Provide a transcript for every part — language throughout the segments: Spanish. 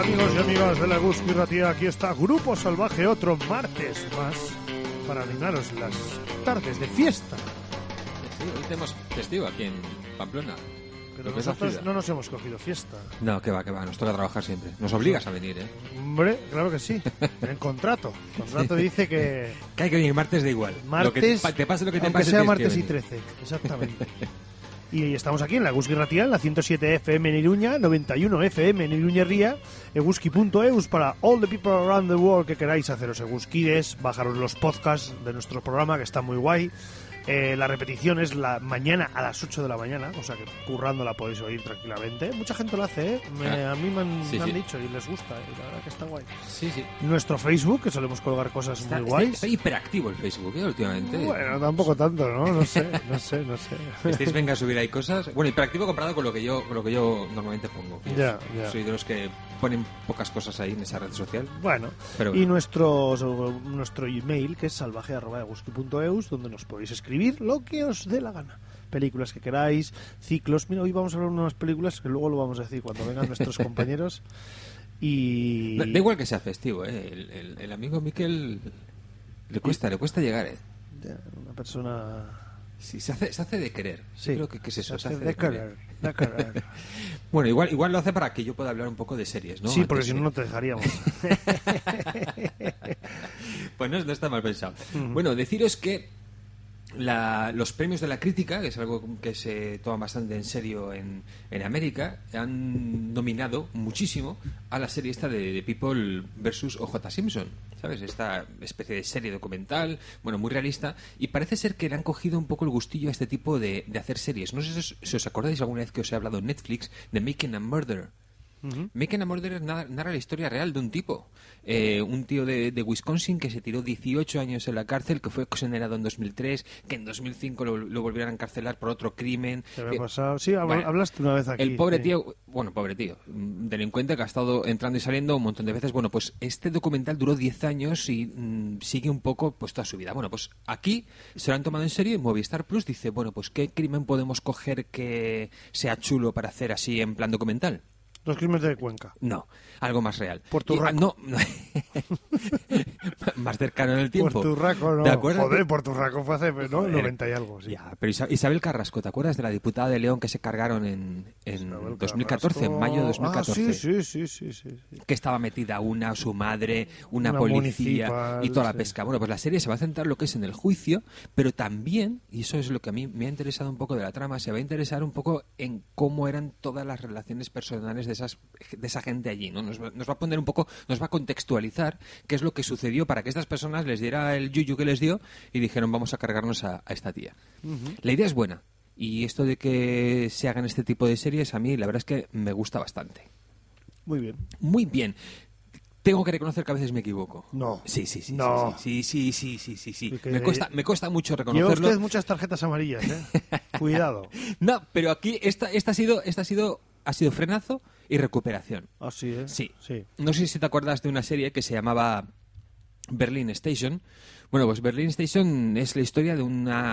Amigos y amigas de la Eguzki Ratia, aquí está Grupo Salvaje, otro martes más para animaros las tardes de fiesta. Sí, hoy tenemos festivo aquí en Pamplona. Pero nosotros no nos hemos cogido fiesta. No, que va, nos toca trabajar siempre. Nos obligas a venir, ¿eh? Hombre, claro que sí. En el contrato. El contrato dice que... Que hay que venir martes de igual. Martes, te pase lo que te aunque pase, sea tienes martes que y venir. 13, exactamente. Y estamos aquí en la Eguzki Ratia, en la 107 FM en Iruña, 91 FM en Iruña Ría, eguzki.eus para all the people around the world que queráis haceros eguzquides, bajaros los podcasts de nuestro programa que está muy guay. La repetición es la mañana a las 8 de la mañana, o sea que currando la podéis oír tranquilamente. Mucha gente lo hace, ¿eh? A mí me han dicho y les gusta, y la verdad que está guay. Sí, sí. Nuestro Facebook, que solemos colgar cosas muy guays. Está hiperactivo el Facebook, ¿eh? Últimamente. Bueno, tampoco tanto, ¿no? No sé. Estáis venga a subir ahí cosas. Bueno, hiperactivo comparado con lo que yo normalmente pongo. Ya. Soy de los que ponen pocas cosas ahí en esa red social. Bueno, pero y nuestro email, que es salvaje@eguzki.eus, donde nos podéis escribir lo que os dé la gana. Películas que queráis, ciclos. Mira, hoy vamos a hablar de unas películas que luego lo vamos a decir cuando vengan nuestros compañeros. Y da igual que sea festivo, ¿eh? El amigo Miquel le cuesta llegar, ¿eh? Una persona... Sí, se hace de querer. Sí, creo que es eso. Se hace de querer. Bueno, igual lo hace para que yo pueda hablar un poco de series, ¿no? Sí, porque si no te dejaríamos. Pues no está mal pensado. Bueno, deciros que los premios de la crítica, que es algo que se toma bastante en serio en América, han nominado muchísimo a la serie esta de People vs. O.J. Simpson, ¿sabes? Esta especie de serie documental, bueno, muy realista, y parece ser que le han cogido un poco el gustillo a este tipo de hacer series. No sé si os acordáis alguna vez que os he hablado en Netflix de Making a Murderer. Making a Murderer narra la historia real de un tipo, un tío de Wisconsin que se tiró 18 años en la cárcel, que fue exonerado en 2003, que en 2005 lo volvieron a encarcelar por otro crimen. ¿Qué me ha pasado? Sí, hablaste una vez aquí. El pobre tío, delincuente que ha estado entrando y saliendo un montón de veces. Bueno, pues este documental duró 10 años y sigue un poco pues toda su vida. Bueno, pues aquí se lo han tomado en serio y Movistar Plus dice, bueno, pues ¿qué crimen podemos coger que sea chulo para hacer así en plan documental? Los crímenes de Cuenca. No, algo más real. Puerto Rico. No. Más cercano en el tiempo. Puerto Rico, no. ¿Te acuerdas? Joder, Puerto Rico fue hace, ¿no? 90 y algo, sí. Ya, pero Isabel Carrasco, ¿te acuerdas de la diputada de León que se cargaron en 2014, en mayo de 2014? Sí. Que estaba metida su madre, una policía y toda la pesca. Bueno, pues la serie se va a centrar lo que es en el juicio, pero también, y eso es lo que a mí me ha interesado un poco de la trama, se va a interesar un poco en cómo eran todas las relaciones personales de esa gente allí, ¿no? Nos va a poner un poco, nos va a contextualizar qué es lo que sucedió para que estas personas les diera el yuyu que les dio y dijeron vamos a cargarnos a esta tía. La idea es buena y esto de que se hagan este tipo de series a mí la verdad es que me gusta bastante. Muy bien. Tengo que reconocer que a veces me equivoco. No. Sí. No. Sí. Me cuesta mucho reconocerlo. Lleva usted muchas tarjetas amarillas, ¿eh? Cuidado. No, pero aquí esta ha sido frenazo y recuperación. Ah, sí, ¿eh? Sí. Sí. No sé si te acuerdas de una serie que se llamaba Berlin Station. Bueno, pues Berlin Station es la historia de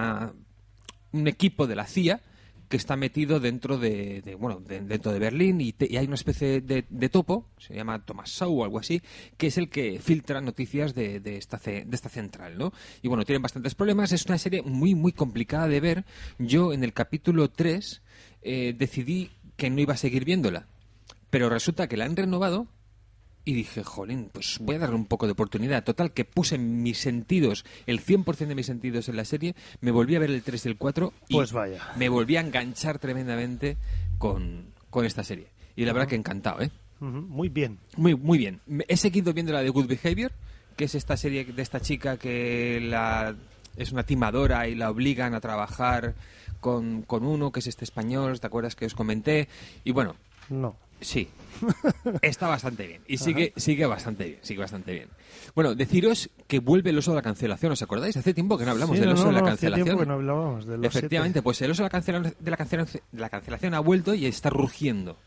un equipo de la CIA que está metido dentro dentro de Berlín y hay una especie de topo, se llama Thomas Sowell o algo así, que es el que filtra noticias de esta central, ¿no? Y bueno, tienen bastantes problemas, es una serie muy, muy complicada de ver. Yo en el capítulo 3 decidí que no iba a seguir viéndola, pero resulta que la han renovado y dije, jolín, pues voy a darle un poco de oportunidad. Total, que puse mis sentidos, el 100% de mis sentidos en la serie, me volví a ver el 3 y el 4 y pues vaya. Me volví a enganchar tremendamente con esta serie. Y la verdad que encantado, ¿eh? Muy bien. Muy, muy bien. He seguido viendo la de Good Behavior, que es esta serie de esta chica que es una timadora y la obligan a trabajar con uno que es este español, ¿te acuerdas que os comenté? Y bueno... No. Sí, está bastante bien y sigue bastante bien. Bueno, deciros que vuelve el oso de la cancelación, ¿os acordáis? Hace tiempo que no hablamos del oso de la cancelación. Hace tiempo que no hablábamos de los Efectivamente, 7. Pues el oso de la cancelación ha vuelto y está rugiendo.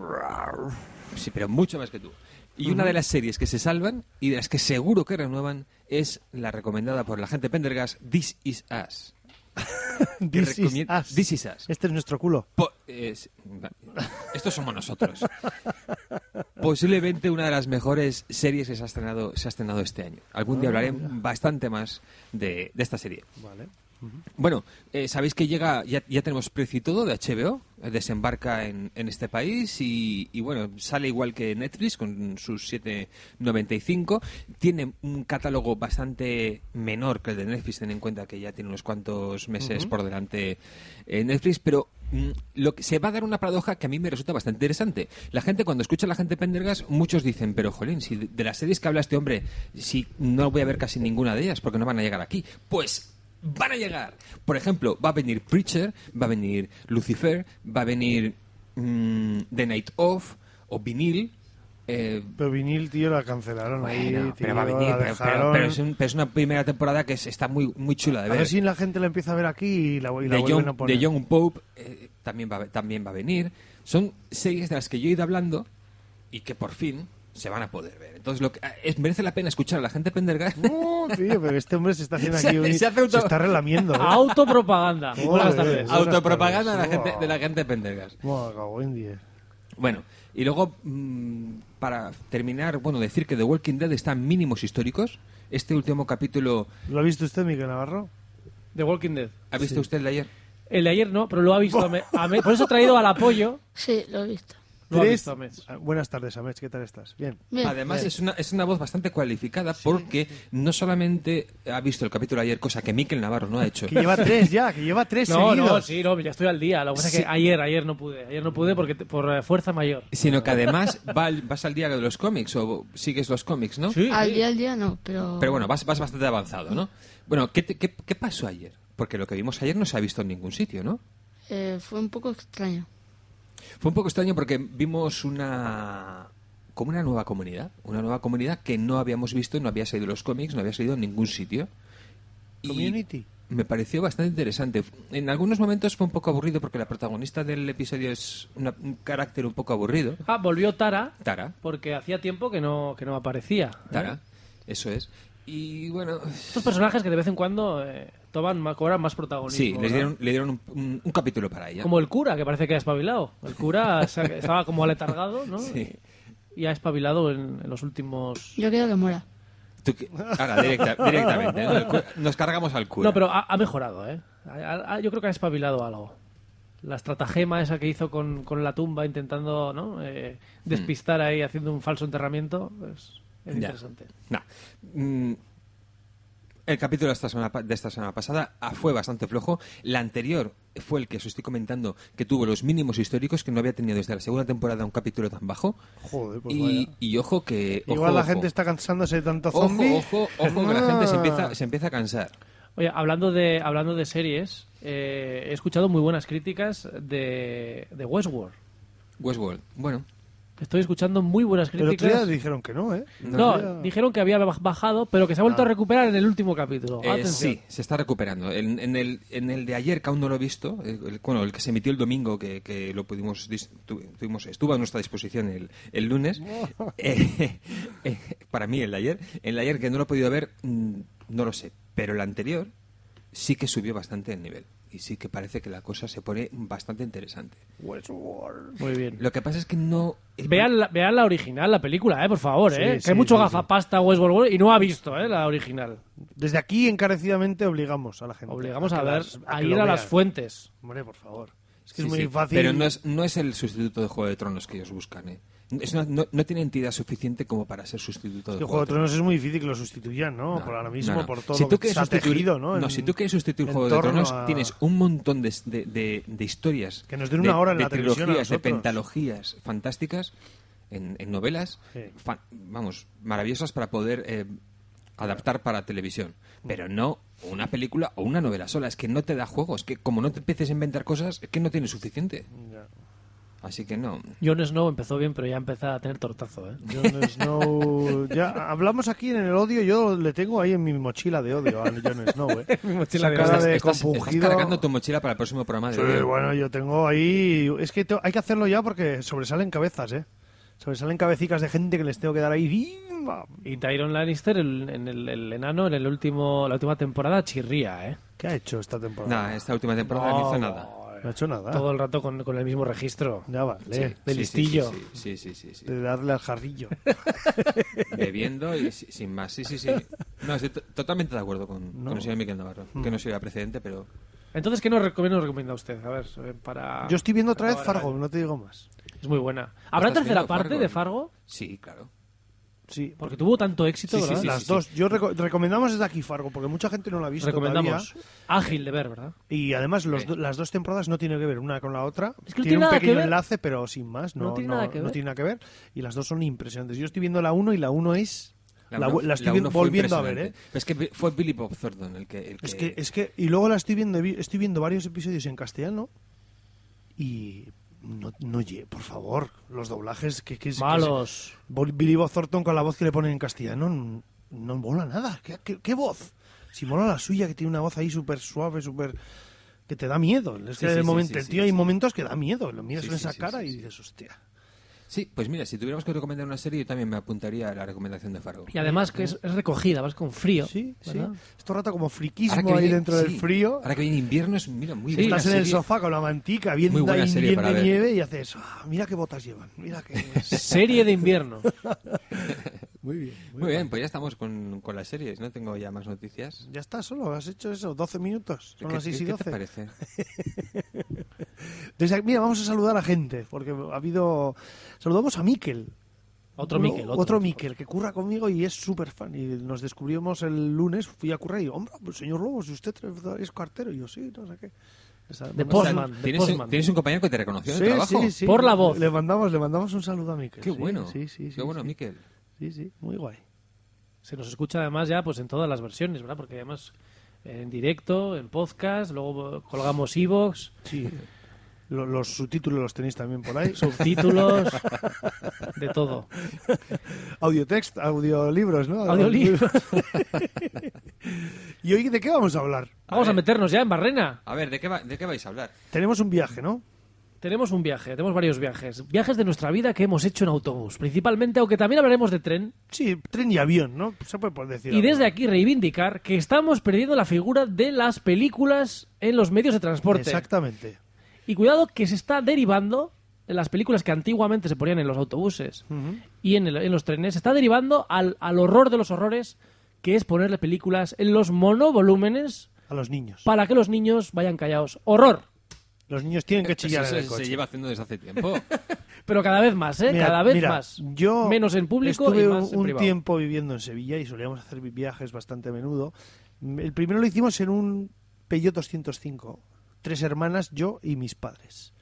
Sí, pero mucho más que tú. Y una de las series que se salvan y de las que seguro que renuevan es la recomendada por la gente Pendergast, This Is Us. This is us. This is Us. Este es nuestro culo. Estos somos nosotros. Posiblemente una de las mejores series que se ha estrenado este año. Algún día hablaré bastante más de esta serie. Vale. Bueno, sabéis que ya tenemos precio y todo de HBO, desembarca en este país y bueno, sale igual que Netflix con sus 7,95. Tiene un catálogo bastante menor que el de Netflix, ten en cuenta que ya tiene unos cuantos meses por delante Netflix, pero lo que se va a dar una paradoja que a mí me resulta bastante interesante. La gente, cuando escucha a la gente Pendergast, muchos dicen, pero jolín, si de las series que habla este hombre, si no voy a ver casi ninguna de ellas porque no van a llegar aquí, pues van a llegar. Por ejemplo, va a venir Preacher, va a venir Lucifer, va a venir The Night Of o Vinil. Pero Vinil, tío, la cancelaron ahí. Bueno, Tío, pero va a venir, pero es una primera temporada que está muy, muy chula de ver. A ver si la gente la empieza a ver aquí y la vuelven a poner. De Young Pope también va a venir. Son series de las que yo he ido hablando y que por fin se van a poder ver. Entonces merece la pena escuchar a la gente Pendergast. No, tío, pero este hombre se está haciendo aquí se está relamiendo. Autopropaganda. Buenas tardes. Autopropaganda de la gente Pendergast. Bueno, y luego para terminar, decir que The Walking Dead está en mínimos históricos. Este último capítulo... ¿Lo ha visto usted, Miguel Navarro? The Walking Dead. ¿Ha visto usted el de ayer? El de ayer no, pero lo ha visto. Por eso he traído al apoyo. Sí, lo he visto. Buenas tardes, Amech, ¿qué tal estás? Bien. Además, es una voz bastante cualificada porque no solamente ha visto el capítulo ayer, cosa que Mikel Navarro no ha hecho. Que lleva tres seguidos. Ya estoy al día. Lo que pasa es que ayer no pude. Ayer no pude porque por fuerza mayor. Sino que además vas al día de los cómics o sigues los cómics, ¿no? Sí. Al día no, pero... Pero bueno, vas bastante avanzado, ¿no? Bueno, ¿qué pasó ayer? Porque lo que vimos ayer no se ha visto en ningún sitio, ¿no? Fue un poco extraño. Fue un poco extraño porque vimos como una nueva comunidad que no habíamos visto, no había salido en los cómics, no había salido en ningún sitio. Community. Y me pareció bastante interesante. En algunos momentos fue un poco aburrido porque la protagonista del episodio es un carácter un poco aburrido. Volvió Tara. Porque hacía tiempo que no aparecía. Tara, eso es. Y bueno... Estos personajes que de vez en cuando cobran más protagonismo. Sí, le dieron un capítulo para ella. Como el cura, que parece que ha espabilado. El cura estaba como aletargado, ¿no? Sí. Y ha espabilado en los últimos... Yo quiero que muera. Directamente, ¿no? Nos cargamos al cura. No, pero ha mejorado, ¿eh? Yo creo que ha espabilado algo. La estratagema esa que hizo con la tumba intentando, ¿no? Despistar ahí haciendo un falso enterramiento, pues... Es interesante. El capítulo de esta semana pasada fue bastante flojo. La anterior fue el que os estoy comentando, que tuvo los mínimos históricos, que no había tenido desde la segunda temporada un capítulo tan bajo. Joder, pues y ojo que... Igual la gente está cansándose de tanto zombie. Ojo, que la gente se empieza a cansar. Oye, hablando de series, he escuchado muy buenas críticas de Westworld. Bueno... Estoy escuchando muy buenas críticas. Pero otro día dijeron que no, ¿eh? Dijeron que había bajado, pero que se ha vuelto a recuperar en el último capítulo. Sí, se está recuperando. En el de ayer, que aún no lo he visto, el que se emitió el domingo, que lo pudimos estuvo a nuestra disposición el lunes. Para mí, el de ayer que no lo he podido ver, no lo sé. Pero el anterior sí que subió bastante el nivel. Y sí que parece que la cosa se pone bastante interesante. Westworld. Muy bien. Lo que pasa es que no... Vean la original, la película, por favor, Sí, que sí, hay mucho sí, gafapasta Westworld y no ha visto, la original. Desde aquí, encarecidamente, obligamos a la gente. Obligamos a ir ir a las fuentes. Hombre, por favor. Es que es muy fácil. Pero no es el sustituto de Juego de Tronos que ellos buscan, no tiene entidad suficiente como para ser sustituto de Juego de Tronos. Es muy difícil que lo sustituyan, ¿no? Por ahora mismo, por todo lo que se ha tejido, ¿no? Si tú quieres sustituir Juego de Tronos, tienes un montón de historias. Que nos den una hora en la televisión a trilogías, de nosotros. pentalogías fantásticas en novelas, maravillosas para poder adaptar para televisión. Pero no una película o una novela sola. Es que no te da juego. Es que como no te empieces a inventar cosas, es que no tienes suficiente. Ya. Así que no. Jon Snow empezó bien, pero ya empezó a tener tortazo, Jon Snow... Ya hablamos aquí en el odio, yo le tengo ahí en mi mochila de odio a Jon Snow, Mi mochila de cara odio. de Estás compungido. cargando tu mochila para el próximo programa de Sí, odio. bueno, yo tengo ahí... Es que hay que hacerlo ya porque sobresalen cabezas, Sobresalen cabecicas de gente que les tengo que dar ahí. ¡Bimba! Y Tyrion Lannister, el enano, en la última temporada, chirría, ¿eh? ¿Qué ha hecho esta temporada? Nah, esta última temporada no hizo nada. No ha hecho nada. Todo el rato con el mismo registro. Ya vale. de listillo. Sí. De darle al jarrillo. Bebiendo y sin más. Sí. No, estoy totalmente de acuerdo con el señor Miquel Navarro. Que no sería precedente, pero... Entonces, ¿qué nos recomienda usted? A ver, para... Yo estoy viendo otra vez acabar el Fargo, año. no te digo más. Es muy buena. ¿Habrá ¿Estás tercera viendo parte Fargo? de Fargo? Sí, claro. Sí, Porque tuvo tanto éxito, Sí, ¿verdad? las dos. Yo recomendamos desde aquí Fargo, porque mucha gente no la ha visto Recomendamos. todavía. Ágil de ver, ¿verdad? Y además las dos temporadas no tienen que ver una con la otra. Es que no tiene tiene un nada que pequeño ver. enlace, pero sin más. No tiene nada que ver. No tiene nada que ver. Y las dos son impresionantes. Yo estoy viendo la 1 y la 1 es... La estoy uno fue volviendo a ver, ¿eh? impresionante. Pero es que fue Billy Bob Thornton el que... Es que y luego la estoy viendo varios episodios en castellano y no, por favor, los doblajes Malos. Billy Bob Thornton con la voz que le ponen en castellano no mola nada. ¿Qué voz? Si mola la suya, que tiene una voz ahí súper suave, súper... que te da miedo. Es que el tío hay momentos que da miedo. Lo miras en esa cara y dices, hostia. Sí, pues mira, si tuviéramos que recomendar una serie, yo también me apuntaría a la recomendación de Fargo. Y además que es recogida, vas con frío. Sí. ¿verdad? Esto rata como Ahora friquismo que ahí viene- dentro del sí, frío. Ahora que viene invierno es, mira, muy Sí, buena Estás en el serie. sofá con la mantica viendo Muy buena ahí serie para de ver. nieve y haces, mira qué botas llevan, mira qué... Serie de invierno. Muy bien. Muy bien, pues ya estamos con las series, no tengo ya más noticias. Ya está, solo has hecho eso, 12 minutos. Son las 6 y ¿Qué 12. te parece? Desde aquí, mira, vamos a saludar a gente, porque ha habido... Saludamos a Miquel. Otro Miquel. Otro Miquel, que curra conmigo y es súper fan. Y nos descubrimos el lunes, fui a currar y digo, hombre, pues, señor Lobo, si usted es cartero. Y yo, sí, no sé qué. De Postman. de Postman. ¿Tienes un compañero que te reconoció en Sí, el trabajo? sí. Por la voz. Le mandamos un saludo a Miquel. Qué sí, bueno. Sí, Qué bueno, sí. Miquel. Sí, muy guay. Se nos escucha además ya pues en todas las versiones, ¿verdad? Porque además en directo, en podcast, luego colgamos iVoox, Sí. Los subtítulos los tenéis también por ahí. subtítulos, de todo. Audiotext, audiolibros, ¿no? Audiolibros. ¿Y hoy de qué vamos a hablar? Vamos a ver. meternos ya en Barrena. A ver, ¿de qué vais a hablar? Tenemos un viaje, ¿no? Tenemos un viaje, tenemos varios viajes. Viajes de nuestra vida que hemos hecho en autobús, principalmente, aunque también hablaremos de tren. Sí, tren y avión, ¿no? Se puede decir. Y algo. desde aquí reivindicar que estamos perdiendo la figura de las películas en los medios de transporte. Exactamente. Y cuidado que se está derivando de las películas que antiguamente se ponían en los autobuses Ujú. y en los trenes, se está derivando al horror de los horrores, que es ponerle películas en los monovolúmenes A los niños. para que los niños vayan callados. ¡Horror! Los niños tienen que chillar Eso en el se coche. lleva haciendo desde hace tiempo. Pero cada vez más, ¿eh? Mira, Cada vez mira, más. Yo Menos en público estuve y más en un privado. tiempo viviendo en Sevilla y solíamos hacer viajes bastante a menudo. El primero lo hicimos en un Peugeot 205. 3 hermanas, yo y mis padres.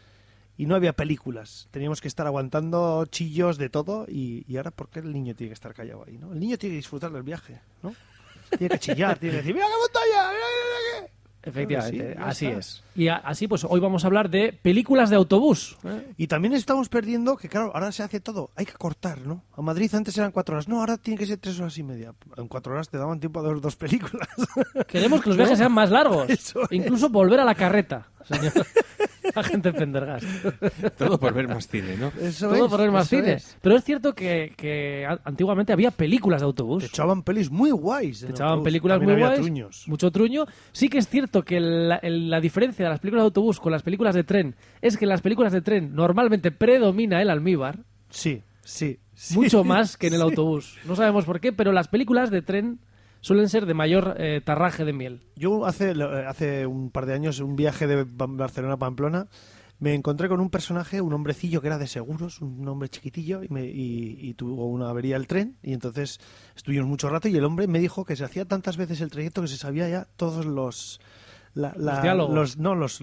Y no había películas. Teníamos que estar aguantando chillos de todo. Y ahora, ¿por qué el niño tiene que estar callado ahí, no? El niño tiene que disfrutar del viaje, ¿no? Tiene que chillar, tiene que decir, ¡mira qué montaña! ¡Mira qué! Efectivamente, Sí, ya así está. es. Y así, pues hoy vamos a hablar de películas de autobús. Y también estamos perdiendo que, claro, ahora se hace todo. Hay que cortar, ¿no? A Madrid antes eran 4 horas. No, ahora tiene que ser 3 horas y media. En 4 horas te daban tiempo a ver 2 películas. Queremos que los viajes sean más largos. Eso es. Incluso volver a la carreta, señor agente Pendergast. Todo por ver más cine, ¿no? Eso Todo es, por ver más eso cine. es. Pero es cierto que antiguamente había películas de autobús. Te echaban pelis muy guays. Te en echaban autobús. películas También muy había guays. truños. Mucho truño. Sí que es cierto que la diferencia de las películas de autobús con las películas de tren es que en las películas de tren normalmente predomina el almíbar Sí. mucho más que en el autobús. No sabemos por qué, pero las películas de tren suelen ser de mayor tarraje de miel. Yo hace un par de años, un viaje de Barcelona a Pamplona, me encontré con un personaje, un hombrecillo que era de seguros, un hombre chiquitillo, y tuvo una avería el tren, y entonces estuvimos mucho rato, y el hombre me dijo que se hacía tantas veces el trayecto que se sabía ya todos los diálogos.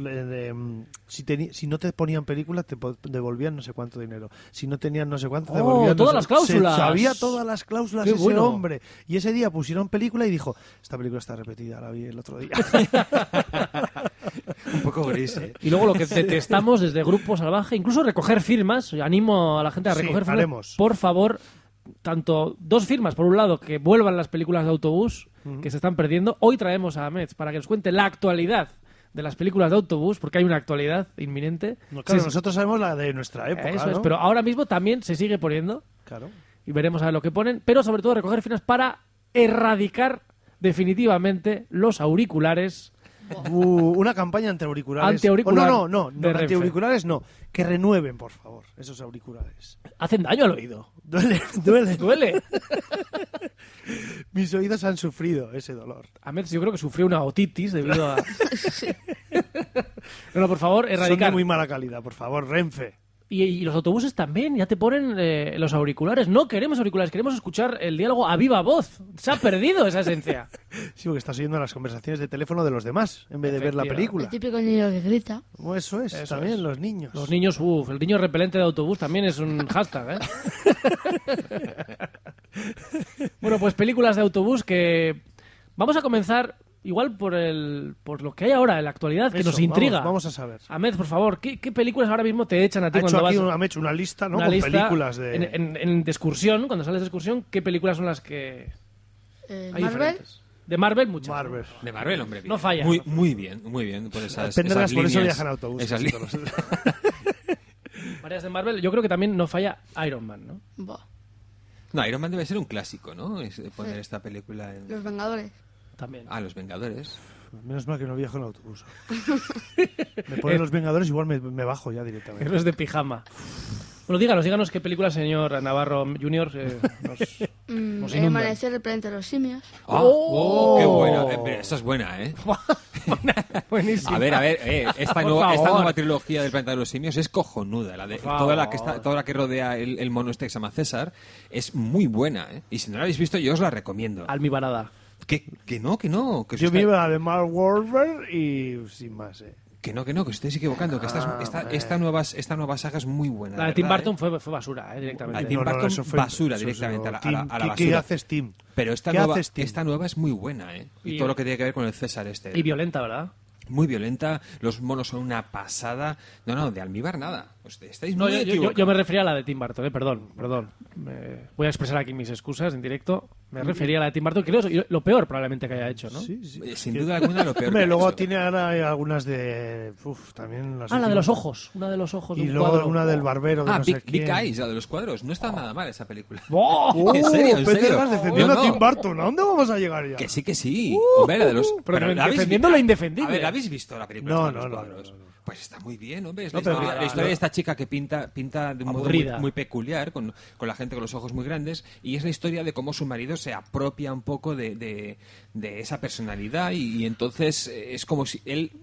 si no te ponían película te devolvían no sé cuánto dinero, si no tenían no sé cuánto Oh, devolvían todas las cláusulas. sabía todas las cláusulas Qué ese bueno. hombre, y ese día pusieron película y dijo, esta película está repetida, la vi el otro día. Un poco gris, ¿eh? Y luego lo que detestamos desde Grupo Salvaje, incluso recoger firmas. Animo a la gente a Sí, recoger firmas. haremos. Por favor, tanto 2 firmas. Por un lado, que vuelvan las películas de autobús que se están perdiendo. Hoy traemos a Metz para que nos cuente la actualidad de las películas de autobús, porque hay una actualidad inminente. No, claro, Se- nosotros sabemos la de nuestra época, Eso ¿no? es, pero ahora mismo también se sigue poniendo Claro. y veremos a ver lo que ponen, pero sobre todo recoger finas para erradicar definitivamente los auriculares. Una campaña antiauriculares. Antiauricular No, de Renfe. antiauriculares no. Que renueven, por favor, esos auriculares. Hacen daño al oído. Duele. Duele. Mis oídos han sufrido ese dolor. Ahmed, yo creo que sufrió una otitis debido a... No, por favor, Son de erradicar. muy mala calidad, por favor, Renfe. Y los autobuses también, ya te ponen los auriculares. No queremos auriculares, queremos escuchar el diálogo a viva voz. Se ha perdido esa esencia. Sí, porque estás oyendo las conversaciones de teléfono de los demás en vez de ver la Efectivamente. película. El típico niño que grita. Como eso es, Eso también es. los niños. Los niños, el niño repelente de autobús también es un hashtag, Bueno, pues películas de autobús que... Vamos a comenzar igual por lo que hay ahora en la actualidad, que Eso, nos intriga. Vamos a saber. Ahmed, por favor, ¿qué películas ahora mismo te echan a ti Ha cuando hecho aquí vas... ha hecho una lista, ¿no? una Con lista películas de... en de excursión, cuando sales de excursión, ¿qué películas son las que hay Marvel. diferentes? De Marvel, muchas. Marvel. De Marvel, hombre. No falla. Muy bien. Por esas, Pendergast, esas por eso líneas, viaja en autobús. esas casi líneas. todos. Varias de Marvel. Yo creo que también no falla Iron Man, ¿no? Buah. No, Iron Man debe ser un clásico, ¿no? Poner Sí. esta película en... Los Vengadores. También. Los Vengadores. Menos mal que no viajo en autobús. Me ponen los Vengadores, igual me bajo ya directamente. Héroes de pijama. Bueno, díganos qué película, señor Navarro Jr. Nos El inunda. amanecer, el planeta de los simios. ¡Oh! ¡Qué buena! Pero esa es buena, ¿eh? Buenísimo. A ver, esta Por nueva favor. trilogía del Planeta de los Simios es cojonuda. Por Toda la favor. que rodea el mono este que se llama César es muy buena, ¿eh? Y si no la habéis visto, yo os la recomiendo. Almibarada. Que no. Que eso Yo me está- iba a de Mark Wahlberg y sin más, Que no, os estáis equivocando. Que esta nueva saga es muy buena. La de Tim verdad, Burton ¿eh? fue basura, directamente. La de Tim Burton, eso basura eso directamente a la Tim, ¿qué basura. haces, Tim? Pero esta ¿Qué nueva, haces, Tim? esta nueva es muy buena, ¿eh? Y Y- todo lo que tiene que ver con el César este. Y violenta, ¿verdad? Muy violenta, los monos son una pasada. No, de almíbar nada. Estáis No, muy equivocados. yo me refería a la de Tim Burton, perdón. Voy a expresar aquí mis excusas en directo. Me refería a la de Tim Burton, creo que es lo peor probablemente que haya hecho, ¿no? Sí, sí. Sin duda alguna lo peor. Hombre, que ha luego hecho. tiene ahora algunas de... también las Ah, la de últimas. los ojos. Una de los ojos de Y un luego cuadro. una del barbero de no sé Big quién. Eyes, la de los cuadros. No está nada mal esa película. ¡Oh! ¿En serio? Pendergast defendiendo No, a Tim Burton. ¿A dónde vamos a llegar ya? Que sí. Hombre, la de los... pero ¿la habéis defendiendo visto? lo indefendible. A ver, ¿habéis visto la película No, esta de los no, cuadros? no. Pues está muy bien, hombre. Es No, la pero historia, la- la historia de esta chica que pinta de un modo Aburrida. muy peculiar, con la gente con los ojos muy grandes, y es la historia de cómo su marido se apropia un poco de esa personalidad y entonces es como si él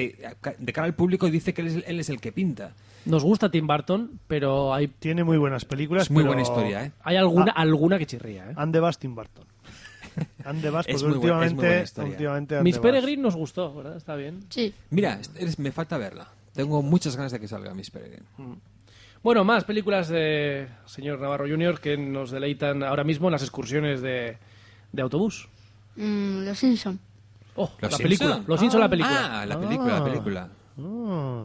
de cara al público dice que él es el que pinta. Nos gusta Tim Burton, pero hay Tiene muy buenas películas, Es muy pero buena historia, ¿eh? alguna que chirría, ¿eh? And the Bust Tim Burton. And the Bust, Es porque muy buena- es muy buena historia. últimamente And Miss the Bust. Peregrine nos gustó, ¿verdad? Está bien. Sí. Mira, me falta verla. Tengo muchas ganas de que salga Miss Peregrine. Bueno, más películas de señor Navarro Jr. que nos deleitan ahora mismo en las excursiones de autobús. Los Simpson. Oh, ¿Los la Simpson? película. Los Simpson, la película. Ah, la película. Ah.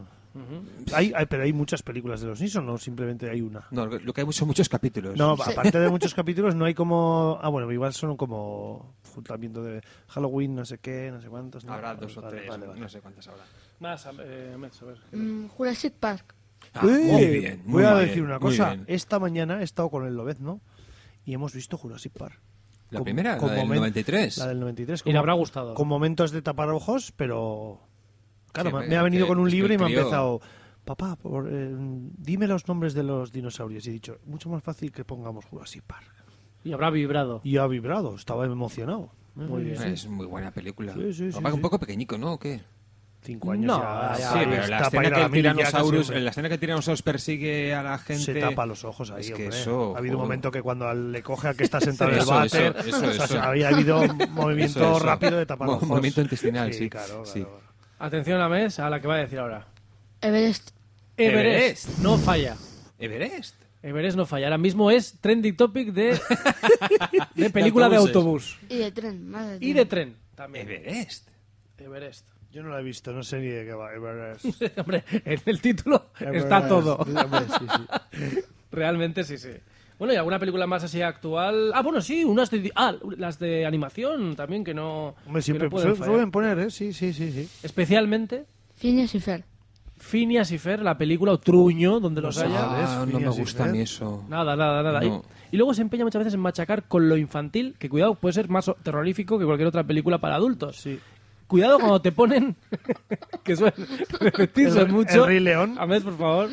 Pero hay muchas películas de los Simpsons, no simplemente hay una. No, lo que hay son muchos capítulos. No, aparte de muchos capítulos, no hay como... Ah, bueno, igual son como juntamiento de Halloween, no sé qué, no sé cuántos. ¿no? Habrá dos o Vale, tres, vale, vale. no sé cuántas habrá. Más, Ahmed, a ver. Jurassic Park. Muy bien. Voy muy a bien, decir una muy cosa. bien. Esta mañana he estado con el Lobezno y hemos visto Jurassic Park. ¿La Con- primera? con ¿La del momen- 93? La del 93. Y le habrá gustado. Con momentos de tapar ojos, pero... Claro, Sí, me ha venido que- con un es que libro y el me ha crío- empezado... Papá, dime los nombres de los dinosaurios. Y he dicho, mucho más fácil que pongamos Jurassic Park. Y habrá vibrado. Y ha vibrado, estaba emocionado. Muy bien. Es muy buena película. Sí, sí, Lo sí, que pasa que sí. un poco pequeñico, ¿no? ¿O qué? 5 años No, ya. ya, Sí, Ah, pero está la para ir escena a que la el mili ya casi, Tyrannosaurus, hombre. la escena que el Tyrannosaurus persigue a la gente... Se tapa los ojos ahí, Es que hombre. eso, Ha habido un joder. momento que cuando le coge al que está sentado en el Eso, váter, eso, o sea, eso. había habido un movimiento Eso. rápido de tapar los ojos. Movimiento intestinal, sí. Claro, Sí. claro. Atención, Ahmed, a la que va a decir ahora. Everest. Everest. No falla. Everest. Everest no falla. Ahora mismo es trending topic de película de autobuses. autobús. Y de tren. Más de tren. Y de tren también. Everest. Everest. Yo no la he visto, no sé ni de qué va. Everest. Hombre, en el título Everest. está todo. Hombre, sí, sí. Realmente sí, sí. Bueno, ¿y alguna película más así actual? Ah, bueno, sí, las de animación también que no, Hombre, que siempre no pueden fallar. suelen poner, ¿eh? Sí. Especialmente Phineas y Fer. Phineas y Fer, la película, o Truño, donde los haya. sabes. Ah, no me Phineas y gusta a Ferb. mí eso. Nada. No. Y luego se empeña muchas veces en machacar con lo infantil, que cuidado, puede ser más terrorífico que cualquier otra película para adultos. Sí. Cuidado cuando te ponen, que suelen repetirse mucho. El Rey León. Ahmed, por favor.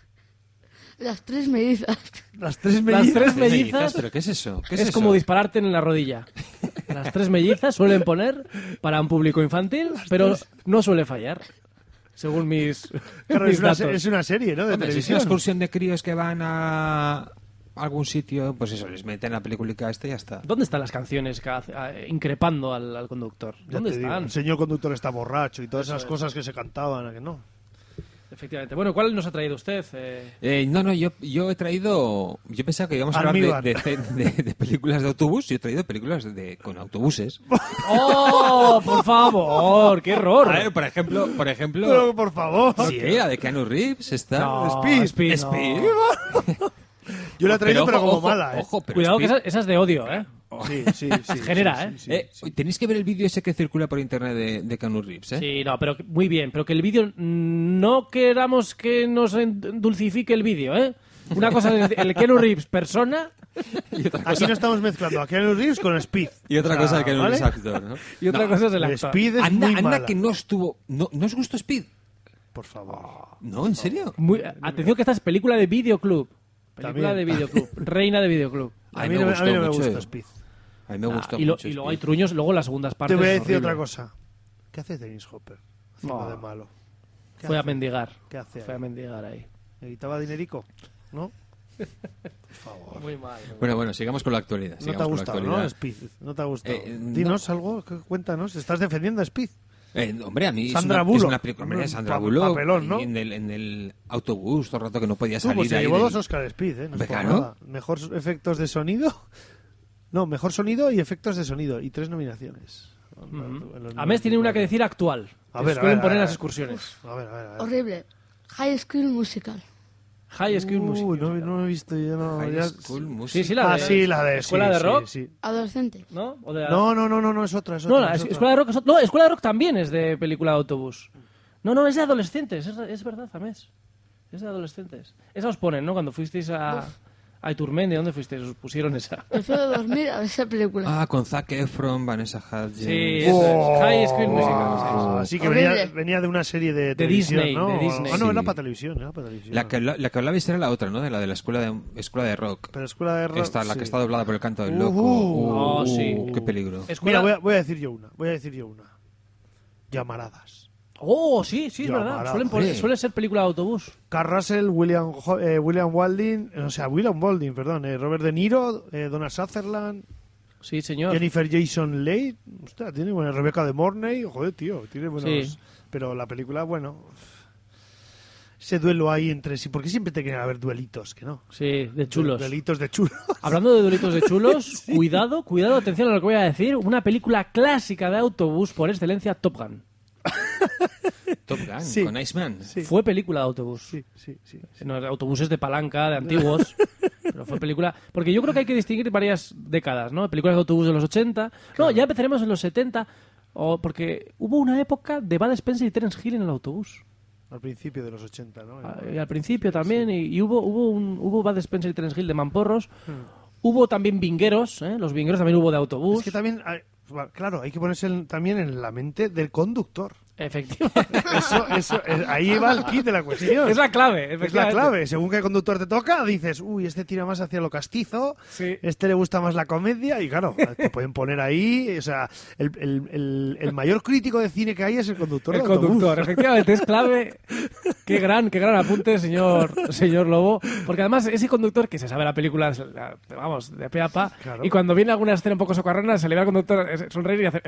Las tres mellizas. Las tres Las mellizas. tres mellizas ¿Pero qué es eso? ¿Qué es eso? como dispararte en la rodilla. Las tres mellizas suelen poner para un público infantil, pero no suele fallar, según mis, Claro, mis es una, datos. es una serie, ¿no? De Hombre, si es televisión. una excursión de críos que van a algún sitio, pues eso, les meten la película esta y ya está. ¿Dónde están las canciones que increpando al conductor? Ya ¿Dónde te digo, están? el señor conductor está borracho y todas esas cosas que se cantaban, ¿a que no? Efectivamente. Bueno, ¿cuál nos ha traído usted? No, yo he traído... Yo pensaba que íbamos a hablar Almíbar. de películas de autobús. Yo he traído películas con autobuses. ¡Oh, por favor! ¡Qué error! A ver, por ejemplo... Pero, por favor. Sí, la de Keanu Reeves está... No, Speed. no. Yo la he traído, pero como ojo, mala, ¿eh? Ojo, pero Cuidado que Speed- esa es de odio, ¿eh? Sí. Genera, sí. tenéis que ver el vídeo ese que circula por internet de Keanu Reeves, ¿eh? Sí, no, pero muy bien. Pero que el vídeo no queramos que nos dulcifique el vídeo, ¿eh? Una cosa es el Keanu Reeves persona Y otra Aquí cosa, no estamos mezclando a Keanu Reeves con Speed. y otra O sea, cosa es que no ¿vale? es actor, ¿no? y otra No, cosa es el El actor. Speed es anda, muy anda mala. que no estuvo... ¿No os gustó Speed? Por favor. No, ¿en serio? Atención que esta es película de videoclub. Película También. de videoclub. Reina de videoclub. A mí no me mucho, gusta Speed. A mí me gustó y mucho luego hay Speed. truños, luego las segundas partes. Te voy a es decir horrible. otra cosa. ¿Qué hace Dennis Hopper? Haciendo No. de malo. ¿Qué Fue a hace? mendigar. ¿Qué hace Fue a ahí? mendigar ahí. ¿Necesitaba dinerico? ¿No? Por favor. Muy mal. Bueno, sigamos con la actualidad. No te sigamos ha con la gustado, actualidad. ¿no? Speed. No te ha gustado. No. Dinos algo, cuéntanos. ¿Estás defendiendo a Speed? Hombre, a mí Sandra es Bullock. una película. Hombre, Hombre, Sandra un Bullock. papelón, ¿no? Y en el autobús, todo el rato que no podía Tú, salir pues se ahí llevó del- 2 Oscar Speed, ¿eh? No es Hombre, por claro. nada. Mejor efectos de sonido. No, mejor sonido y efectos de sonido. Y 3 nominaciones. En los Amés tiene una que decir actual. A que ver, suelen a ver, poner a en las ver. excursiones. A ver. Horrible. High School Musical. High School Musical. No he visto yo, no. High ya- School Musical. Sí, sí, la de, sí, la de Escuela sí, de sí, Rock, sí. Adolescentes. ¿no? O de la- No, es otra. No, la es otra. Escuela de Rock no, Escuela de Rock también es de película de autobús. No, es de adolescentes, es verdad, Amés. Es de adolescentes. Esa os ponen, ¿no? Cuando fuisteis a Iturmendi, ¿dónde fuisteis? Os pusieron esa. Prefiero dormir a ver esa película. Ah, con Zac Efron, Vanessa Hudgens. Sí, esa es. High School Musical. sí, sí. Así que Horrible. venía de una serie de televisión, Disney, ¿no? de Disney. Ah, no, Sí. era para televisión, La que hablabais era la otra, ¿no? De la escuela de rock. Pero Escuela de Rock. Esta, la sí. que está doblada por el canto del loco. Oh, sí. Qué peligro. Escuela- Mira, voy a decir yo una. Llamaradas. Oh, sí, es verdad. Llamarada. Suele ser película de autobús. Carl Russell, William Walding, Robert De Niro, Donald Sutherland, Sí, señor. Jennifer Jason Leigh, hostia, tiene buena Rebecca de Mornay, joder, tío, tiene buenos. Sí. Pero la película, bueno, ese duelo ahí entre sí, porque siempre te quieren haber duelitos, que no. Sí, de chulos. Duelitos de chulos. Hablando de duelitos de chulos, cuidado, atención a lo que voy a decir. Una película clásica de autobús por excelencia, Top Gun. Top Gun, Sí. con Iceman. Sí. Fue película de autobús. Sí. No, autobuses de palanca, de antiguos. Pero fue película. Porque yo creo que hay que distinguir varias décadas, ¿no? Películas de autobús de los 80. No, ya empezaremos en los 70. Porque hubo una época de Bud Spencer y Terence Hill en el autobús. Al principio de los 80, ¿no? Y al principio también. Y hubo Bud Spencer y Terence Hill de mamporros. Hubo también vingueros, ¿eh? Los vingueros también hubo de autobús. Es que también, claro, hay que ponerse también en la mente del conductor. Efectivamente. Ahí va el kit de la cuestión. Es la clave, Es la efectivamente. clave. Según qué conductor te toca, dices, uy, este tira más hacia lo castizo, Sí. este le gusta más la comedia, y claro, te pueden poner ahí, o sea, el mayor crítico de cine que hay es el conductor. El del autobús. conductor, efectivamente, es clave. Qué gran apunte, señor Lobo. Porque además ese conductor que se sabe la película, vamos, de pe a pa, Claro. y cuando viene alguna escena un poco socarrona, se le ve al conductor sonreír y hacer...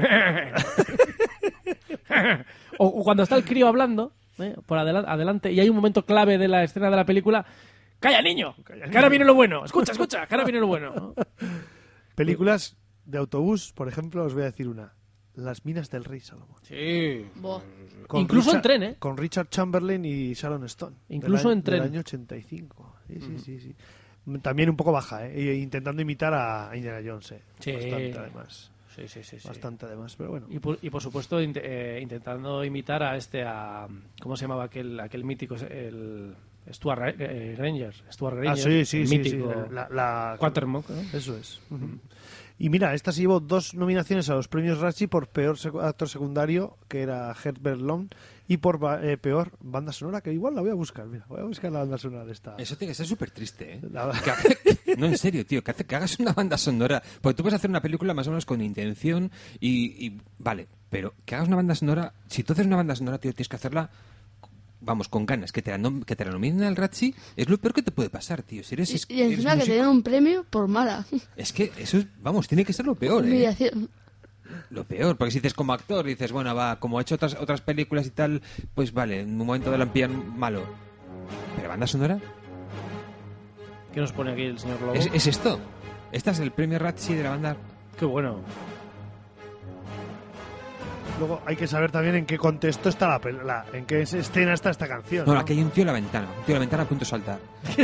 o cuando está el crío hablando, por adelante, y hay un momento clave de la escena de la película... ¡Calla, niño! Que ahora viene lo bueno. Escucha, que ahora viene lo bueno. ¿no? Películas de autobús, por ejemplo, os voy a decir una. Las minas del rey Salomón. Sí. Buah. Incluso en tren, ¿eh? Con Richard Chamberlain y Sharon Stone. Incluso en tren. Del año 85. Sí. También un poco baja, intentando imitar a Indiana Jones. Sí. Bastante, además. Sí. Bastante, además, pero bueno. Y por supuesto intentando imitar a ¿cómo se llamaba aquel mítico? El Stuart Granger. Ah, sí, el mítico. La Quatermass, ¿no? Eso es. Y mira, esta se llevó 2 nominaciones a los premios Razzie por peor actor secundario, que era Herbert Lom, y por peor banda sonora, que igual la voy a buscar. Mira, voy a buscar la banda sonora de esta. Eso tiene que ser súper triste, ¿eh? La- No, en serio, tío, que hagas una banda sonora. Porque tú puedes hacer una película más o menos con intención y vale, pero que hagas una banda sonora. Si tú haces una banda sonora, tío, tienes que hacerla, vamos, con ganas. Que te la nominen al Razzie es lo peor que te puede pasar, tío. Si eres, Y encima que músico, te den un premio por mala. es que eso es, vamos, tiene que ser lo peor, ¿eh? Humillación. Lo peor, porque si dices como actor, dices, bueno, va, como ha hecho otras películas y tal, pues vale, en un momento de la pillan malo. Pero banda sonora, ¿Qué nos pone aquí el señor Lobo? ¿es esto? Este es el premio Razzie de la banda. Qué bueno. Luego hay que saber también en qué contexto está en qué escena está esta canción. No, ¿no? aquí hay un tío en la ventana, a punto de saltar.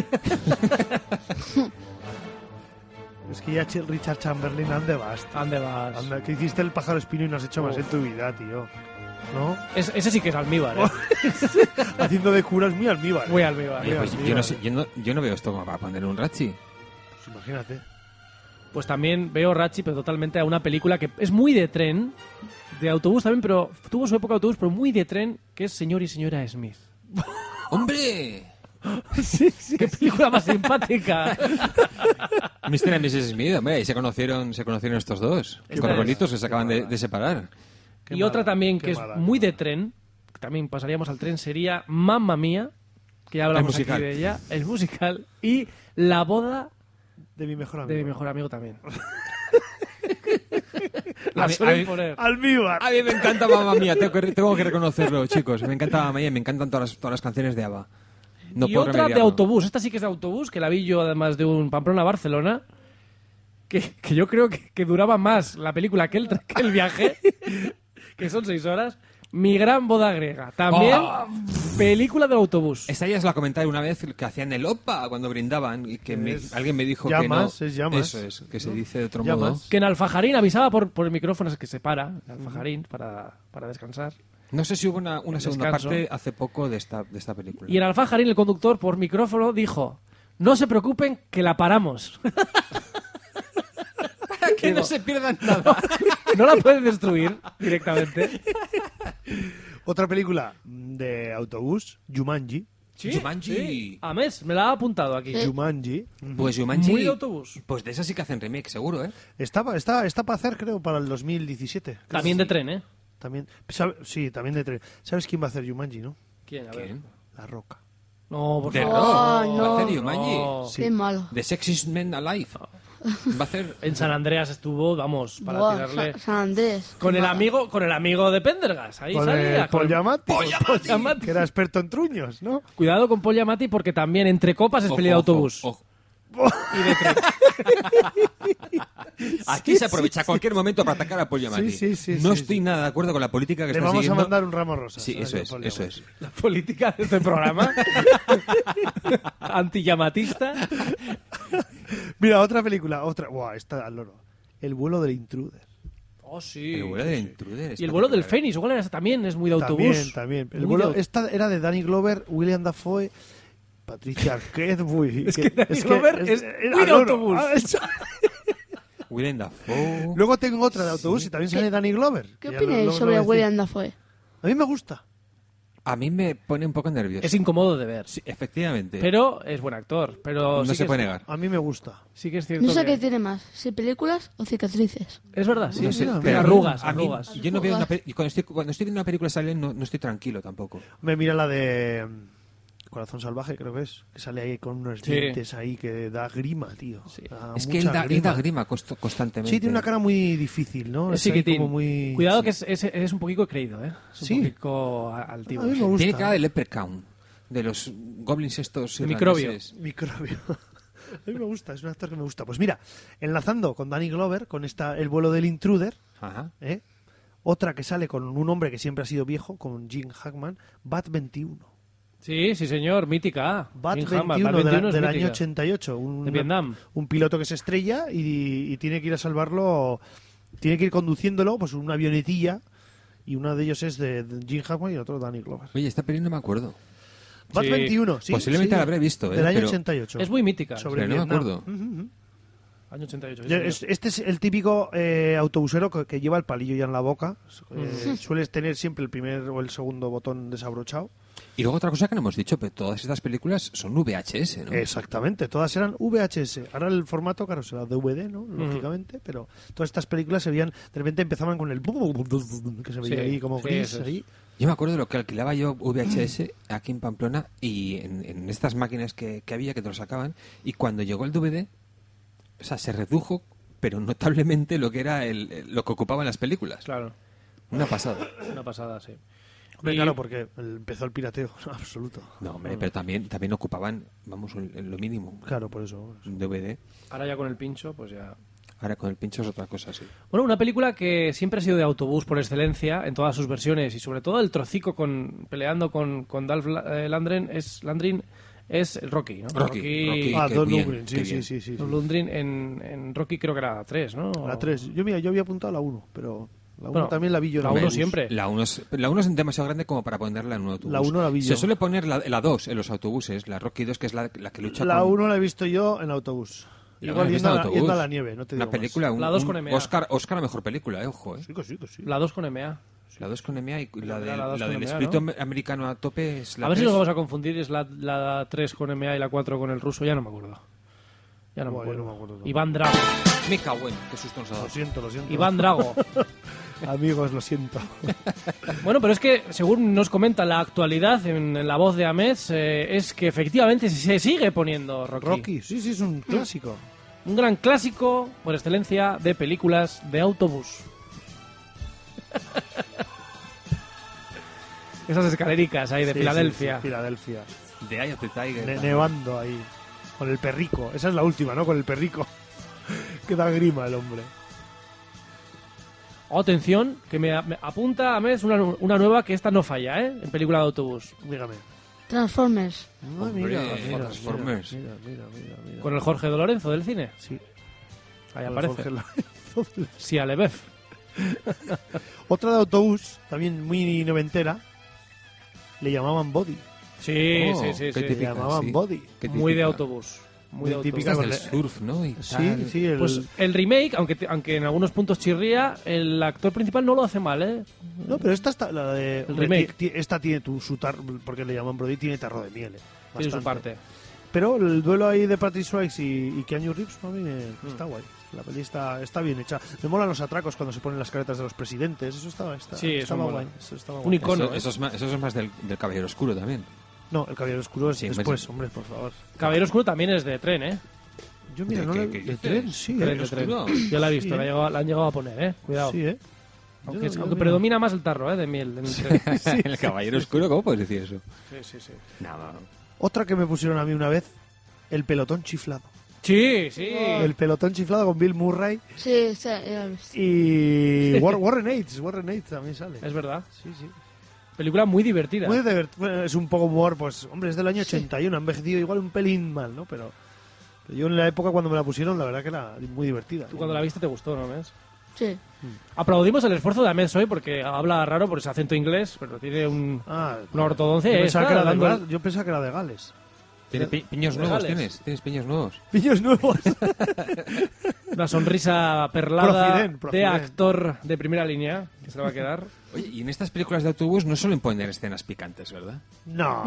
Es que ya Richard Chamberlain, ¿dónde vas? tío? ¿Dónde vas? Anda, que hiciste el pájaro espino y no has hecho más en tu vida, tío. ¿No? Ese sí que es almíbar, ¿eh? Haciendo de curas muy almíbar. Muy almíbar. Oye, pues yo no sé, yo no veo esto como para poner un Razzie. Pues imagínate. Pues también veo Ratchi, pero totalmente a una película que es muy de tren, de autobús también, pero tuvo su época de autobús, pero muy de tren, que es Señor y Señora Smith. ¡Hombre! ¡Qué película más simpática! Mr. y Mrs. Smith, hombre, ahí se conocieron estos dos. Esta Corgolitos que se acaban mala. de separar. Qué Y otra mala, también qué que es mala. muy de tren, que también pasaríamos al tren, sería Mamma Mía, que ya hablamos El aquí musical. de ella, el musical, y La boda De mi mejor amigo. de mi mejor amigo también. A La mí- suelen a mí- poner. Almíbar. A mí me encanta Mamma Mía, tengo que reconocerlo, chicos. Me encanta Mamma Mía, me encantan todas las canciones de ABBA. No Y puedo otra de remediarlo. autobús, esta sí que es de autobús, que la vi yo además de un Pamplona a Barcelona, que yo creo que duraba más la película que el viaje, que son 6 horas. Mi gran boda griega, también Oh. película de autobús. Esta ya os la comenté una vez que hacían el OPA cuando brindaban y que alguien me dijo llamas, que no. es llamas. Eso es, que se dice de otro Llamas. modo. Que en Alfajarín avisaba por el micrófono, es que se para, en Alfajarín, para descansar. No sé si hubo una segunda Descanso. parte hace poco de esta película. Y en Alfajarín el conductor por micrófono dijo: no se preocupen que la paramos. que no se pierdan nada. No la pueden destruir directamente. Otra película de autobús, Jumanji. Jumanji. A mes, me la ha apuntado aquí. Jumanji. Pues Jumanji. Muy de autobús. Pues de esa sí que hacen remake, seguro, ¿eh? Está para hacer, creo, para el 2017. También de tren, ¿eh? También, sí, también de tren. ¿Sabes quién va a hacer Jumanji, no? ¿Quién? A ver. ¿Quién? La Roca. No, por The favor. Rock. no. Va a hacer Jumanji. No. Sí. Qué malo. The Sexiest Man Alive. Va a hacer... En San Andreas estuvo, vamos, para Buah, tirarle. San Andrés. Con Qué el malo. amigo de Pendergas. Ahí Con salía. el Paul Giamatti. Paul Giamatti. Que era experto en truños, ¿no? Cuidado con Paul Giamatti porque también entre copas es Ojo, peli de ojo, autobús. ojo. Y de tren. Aquí se aprovecha cualquier momento para atacar a Paul Giamatti. Sí, no sí, estoy sí. nada de acuerdo con la política que Le está vamos siguiendo. a mandar un ramo rosa. Sí, eso es, eso es. La política de este programa. Antillamatista. Mira, otra película, Buah, esta al loro. El vuelo del intruder. Oh, sí. El vuelo del intruder. Y el vuelo del espectacular. Fénix, igual era- también es muy de autobús. También. El Muy vuelo, de- esta era de Danny Glover, William Dafoe, Patricia Arquette. Es que Danny Glover es muy al de loro. autobús. Willem Dafoe. Luego tengo otra de autobús y también sale Danny Glover. ¿Qué Ya opináis lo sobre voy a decir. William Dafoe? A mí me gusta. A mí me pone un poco nervioso. Es incómodo de ver. Sí, efectivamente. Pero es buen actor. Pero no sí se que puede es, negar. A mí me gusta. Sí que es cierto. No sé que- qué tiene más, si películas o cicatrices. Es verdad, sí. No sé, Pero pero arrugas, a mí- arrugas. Yo no veo una y cuando estoy viendo una película sale no estoy tranquilo tampoco. Me mira la de Corazón Salvaje, creo que es. Que sale ahí con unos Sí. dientes ahí que da grima, tío. Sí. Da Es que mucha él da grima constantemente. Sí, tiene una cara muy difícil, ¿no? Es Es ahí chiquitín. como muy... Cuidado que es un poquito creído, ¿eh? Es un Sí. poquito A altivo. mí me gusta. Tiene cara de leprechaun. De los goblins estos De microbio. irlandeses. Microbio. A mí me gusta, es un actor que me gusta. Pues mira, enlazando con Danny Glover, con El vuelo del intruder, Ajá. ¿eh? Otra que sale con un hombre que siempre ha sido viejo, con Jim Hackman, Bat 21. Sí, sí, señor, mítica. Bat Jim 21, Hammond, Bat 21 es del mítica. año 88. De Vietnam. Un piloto que se estrella y tiene que ir a salvarlo, tiene que ir conduciéndolo, pues una avionetilla, y uno de ellos es de Jim Hammond y el otro Danny Glover. Oye, esta peli no me acuerdo. Bat Sí. 21, sí. Posiblemente sí, la habré visto, Del año pero- 88. Es muy mítica. Sobre Pero no me Vietnam. acuerdo. Ujú, ujú. Año 88. sí, Este es el típico autobusero que lleva el palillo ya en la boca. Sueles tener siempre el primer o el segundo botón desabrochado. Y luego otra cosa que no hemos dicho, pero todas estas películas son VHS, ¿no? Exactamente, todas eran VHS. Ahora el formato, claro, será DVD, ¿no? Lógicamente, pero todas estas películas se veían, de repente empezaban con el que se veía Sí, ahí como sí, gris. eso es. Ahí. Yo me acuerdo de lo que alquilaba yo VHS aquí en Pamplona y en estas máquinas que había que te lo sacaban, y cuando llegó el DVD, o sea, se redujo, pero notablemente lo que era lo que ocupaban las películas. Claro, Una pasada. una pasada, sí. Hombre, Y- claro, porque empezó el pirateo, absoluto. No, hombre, pero también ocupaban, vamos, lo mínimo. Claro, por eso. Un DVD. Ahora ya con el pincho, pues ya... Ahora con el pincho es otra cosa, sí. Bueno, una película que siempre ha sido de autobús por excelencia en todas sus versiones y sobre todo el trocico peleando con Dolph Lundgren es el Rocky, ¿no? Rocky. Ah, qué Don bien, Lundgren, qué sí, bien. sí, sí, sí. Dolph Lundgren en Rocky creo que era la 3, ¿no? La 3. Yo había apuntado la 1, pero la 1 Bueno, también la vi yo en la autobús. uno siempre. La 1 es demasiado grande como para ponerla en un autobús. La uno la vi Se yo. suele poner la 2 en los autobuses, la Rocky 2, que es la que lucha La con... 1 la he visto yo en autobús. La Igual una la he visto yendo, en autobús. yendo a la nieve, no te digo Una película, La dos con EMEA. Oscar a mejor película, ojo, más. Sí, que sí, que sí. La 2 con EMEA. La 2 con EMEA y la, La dos la con del EMEA, espíritu ¿no? americano a tope es la A ver si 3. nos vamos a confundir, es la 3 con EMEA y la 4 con el ruso, ya no me acuerdo. Ya no me Bueno, acuerdo. yo no me acuerdo tampoco. Iván Drago. Me cago en, qué susto nos ha dado. Lo siento. Iván Drago. Amigos, lo siento. Bueno, pero es que, según nos comenta la actualidad en la voz de Ahmed, es que efectivamente se sigue poniendo Rocky. Rocky, sí, es un clásico. Un gran clásico, por excelencia, de películas de autobús. Esas escalericas ahí de Sí, Filadelfia. sí, Filadelfia. The Eye of the Tiger. Nevando ahí. Con el perrico. Esa es la última, ¿no? Con el perrico. Que da grima el hombre. Atención, que me apunta a mes una nueva que esta no falla, ¿eh? En película de autobús. Dígame. Transformers. Hombre, Transformers. Mira. Con el Jorge de Lorenzo del cine. Sí. Ahí Con aparece. Jorge Lorenzo. Sí, Alebef. Otra de autobús, también muy noventera. Le llamaban Body. Sí, Oh, sí, sí. qué sí. Le típica, llamaban sí. Body. Qué Muy de típica. autobús. Muy de Muy típica autobús. Estas del surf, ¿no? Y tal. Sí, Pues el remake, aunque en algunos puntos chirría, el actor principal no lo hace mal, ¿eh? No, pero esta está, la de... El remake. Esta tiene su tarro, porque le llaman Brody, tiene tarro de miel. Tiene su Bastante. parte. Pero el duelo ahí de Patrick Swayze y Keanu Reeves, a mí está guay. La peli está bien hecha. Me molan los atracos cuando se ponen las caretas de los presidentes. Eso Sí, eso estaba mola. guay. Eso estaba Un guay. icono. Eso es más del Caballero Oscuro también. No, el Caballero Oscuro es Sí, después, pues- hombre, por favor. Caballero Oscuro también es de tren, ¿eh? Yo mira, ¿De no qué- le- qué de dices? tren, sí, Tren ¿eh? de tren. Oscuro. Yo la he visto, Sí, la han llegado a poner, ¿eh? Cuidado. Sí, ¿eh? Aunque, Yo, aunque mira. predomina más el tarro, ¿eh? De miel. En el tren. El Caballero Oscuro, ¿cómo puedes decir eso? Sí. Otra que me pusieron a mí una vez, el pelotón chiflado. Sí. El pelotón chiflado con Bill Murray Sí, sí, ya lo he visto. y Warren Yates también sale. Es verdad. Sí, sí. Película muy divertida. Bueno, es un poco humor, pues, hombre, es del año 81, ha envejecido igual un pelín mal, ¿no? Pero yo en la época cuando me la pusieron, la verdad que era muy divertida. Tú cuando la viste te gustó, ¿no ves? Sí. Aplaudimos el esfuerzo de Ahmed hoy porque habla raro por ese acento inglés, pero tiene una ortodoncia yo pensaba, extra, que era de dando- Gales, yo pensaba que era de Gales. ¿Tienes piños nuevos? Legales. ¿Tienes piños nuevos? Pillos nuevos. una sonrisa perlada Profiden. de actor de primera línea que se le va a quedar. Oye, y en estas películas de autobús no suelen poner escenas picantes, ¿verdad? No,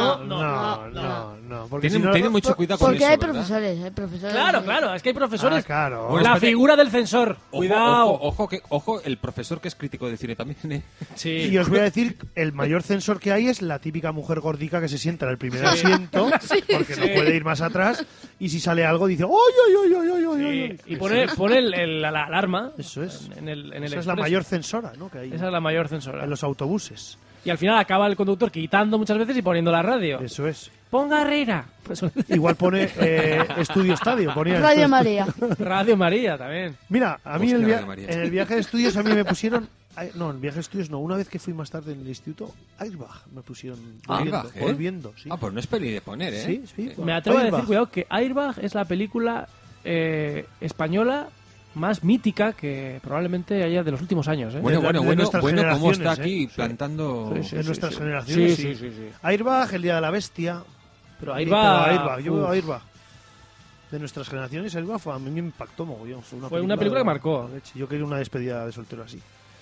porque Tienen, si no- tienen mucho cuidado con Porque eso, hay ¿verdad? profesores, hay profesores. Claro, es que hay profesores. Ah, claro. Bueno, la espérate. figura del censor. Ojo, Cuidado. ojo, el profesor que es crítico de cine también, ¿eh? Sí. Y os voy a decir, el mayor censor que hay es la típica mujer gordica que se sienta en el primer asiento, porque no puede ir más atrás, y si sale algo dice ¡ay! Y pone la alarma. Eso es. En el Esa es express. la mayor censora, ¿no? Que hay Esa es la mayor censora. en los autobuses. Y al final acaba el conductor quitando muchas veces y poniendo la radio. Eso es. Ponga Herrera. Pues, Igual pone Estudio Estadio. Ponía Radio María. Radio María también. Mira, a mí Hostia, en Radio María. el viaje de estudios a mí me pusieron No, en viajes de estudios no. Una vez que fui más tarde en el instituto, Airbag me pusieron Airbag, ¿eh? volviendo, sí. Ah, pues no es peli de poner, ¿eh? Sí, sí. Me atrevo a Airbag. decir, cuidado, que Airbag es la película española más mítica que probablemente haya de los últimos años, ¿eh? Bueno, de bueno, nuestras cómo está generaciones, aquí ¿eh? plantando... De nuestras generaciones, sí. Airbag, El Día de la Bestia. Pero Sí, Airbag, yo veo uf. Airbag. De nuestras generaciones, Airbag a mí me impactó mogollón. Fue una película que marcó. Yo quería una despedida de soltero así.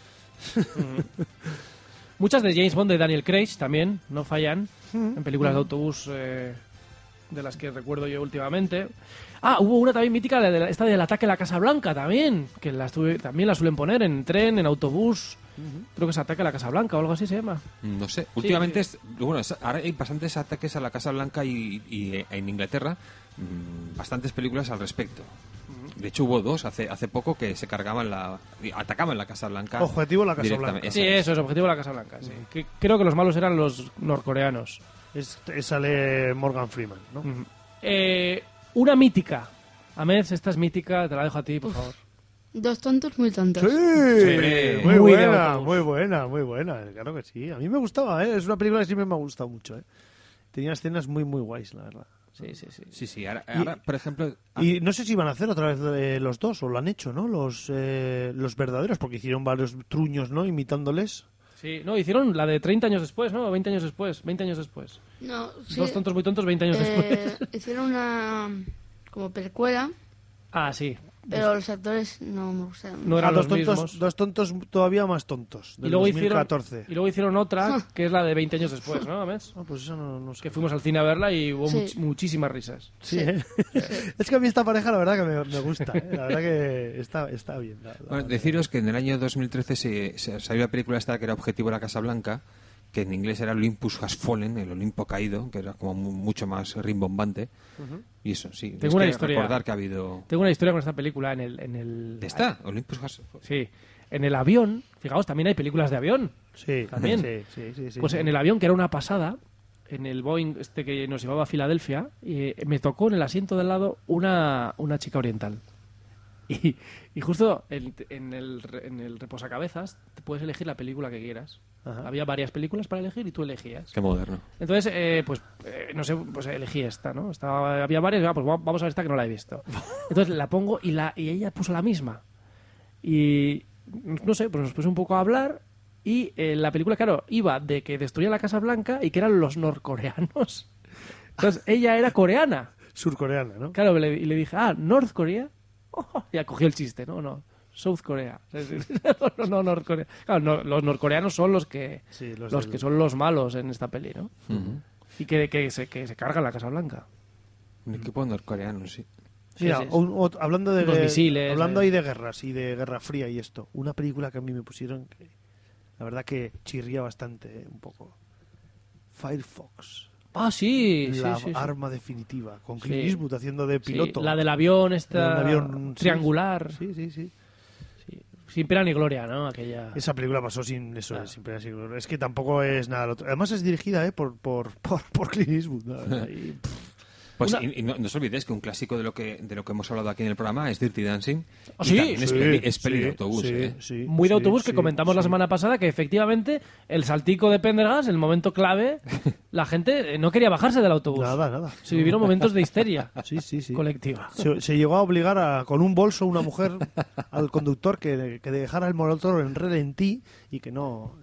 Muchas de James Bond de Daniel Craig también no fallan Mm. en películas de autobús de las que recuerdo yo últimamente. Ah, hubo una también mítica, esta del ataque a la Casa Blanca también, que también la suelen poner en tren, en autobús. Creo que es Ataque a la Casa Blanca o algo así se llama. No sé, últimamente sí. ahora hay bastantes ataques a la Casa Blanca y en Inglaterra bastantes películas al respecto. De hecho hubo dos hace poco que se atacaban la Casa Blanca. Objetivo la Casa directamente. Blanca. Sí, eso es Objetivo de la Casa Blanca. Sí. Creo que los malos eran los norcoreanos. Sale Morgan Freeman, ¿no? Una mítica. Ahmed, esta es mítica, te la dejo a ti, por favor. Dos tontos muy tontos. Sí, hombre. muy Muy de buena, autobús. muy buena, claro que sí. A mí me gustaba, ¿eh? Es una película que siempre me ha gustado mucho, ¿eh? Tenía escenas muy, muy guays, la verdad. Sí, sí. Ahora por ejemplo... Y no sé si van a hacer otra vez los dos, o lo han hecho, ¿no? Los verdaderos, porque hicieron varios truños, ¿no? Imitándoles. Sí, no, hicieron la de 30 años después, ¿no? 20 años después, 20 años después. No, sí. Dos tontos muy tontos, 20 años después. Hicieron una como precuela, Ah, sí. pero los actores no me gustaron. No eran los dos tontos, mismos. dos tontos todavía más tontos, del Y luego 2014. y luego hicieron otra, que es la de 20 años después, ¿no, Ahmed? Ah, pues eso no sé. Que fuimos al cine a verla y hubo Sí. muchísimas risas. Sí, ¿eh? Es que a mí esta pareja la verdad que me gusta, ¿eh? La verdad que está bien. Bueno, deciros que en el año 2013 se salió la película esta que era Objetivo la Casa Blanca, que en inglés era Olympus Has Fallen, el Olimpo caído, que era como mucho más rimbombante. Y eso, sí. Tengo es una que historia. recordar que ha habido... Tengo una historia con esta película en el ¿Está? Olympus Has Fallen. Sí, en el avión, fijaos, también hay películas de avión. Sí, También. Sí. Pues en el avión, que era una pasada, en el Boeing este que nos llevaba a Filadelfia, me tocó en el asiento del lado una chica oriental. Y justo en el reposacabezas te puedes elegir la película que quieras. Ajá. Había varias películas para elegir y tú elegías. Qué moderno. Entonces, no sé, pues elegí esta, ¿no? Había varias, pues vamos a ver esta que no la he visto. Entonces la pongo y ella puso la misma. Y no sé, pues nos puso un poco a hablar y la película, claro, iba de que destruían la Casa Blanca y que eran los norcoreanos. Entonces ella era coreana. Surcoreana, ¿no? Claro, y le dije, ¿North Korea? Oh, ya cogió el chiste, no. South Korea. No, North Korea. Claro, los norcoreanos son los que Sí, los que son los malos en esta peli, ¿no? Y que se cargan la Casa Blanca. Un equipo norcoreano, sí. Mira, Sí. hablando de Los misiles, hablando ahí de guerras y de Guerra Fría y esto, una película que a mí me pusieron que la verdad que chirría bastante, un poco. Firefox, Ah, sí, la sí. arma definitiva, con Clint Sí. Eastwood haciendo de Sí, piloto. la del avión, De esta un avión, sí. triangular. Sí. Sí. Sin pena ni gloria, ¿no? Aquella... Esa película pasó sin eso, Claro. sin pena, sin gloria. Es que tampoco es nada. Además es dirigida por Clint Eastwood. ¿no? Y, Pues Una- y no os olvidéis que un clásico de lo que hemos hablado aquí en el programa es Dirty Dancing. Ah, Y sí, también es peli de autobús. sí, sí, Muy de autobús sí, que comentamos la sí. semana pasada que efectivamente el saltico de Pendergast, el momento clave, la gente no quería bajarse del autobús. Nada. Se vivieron momentos de histeria Sí. colectiva. Se llegó a obligar con un bolso una mujer al conductor que dejara el motor en relentí y que no.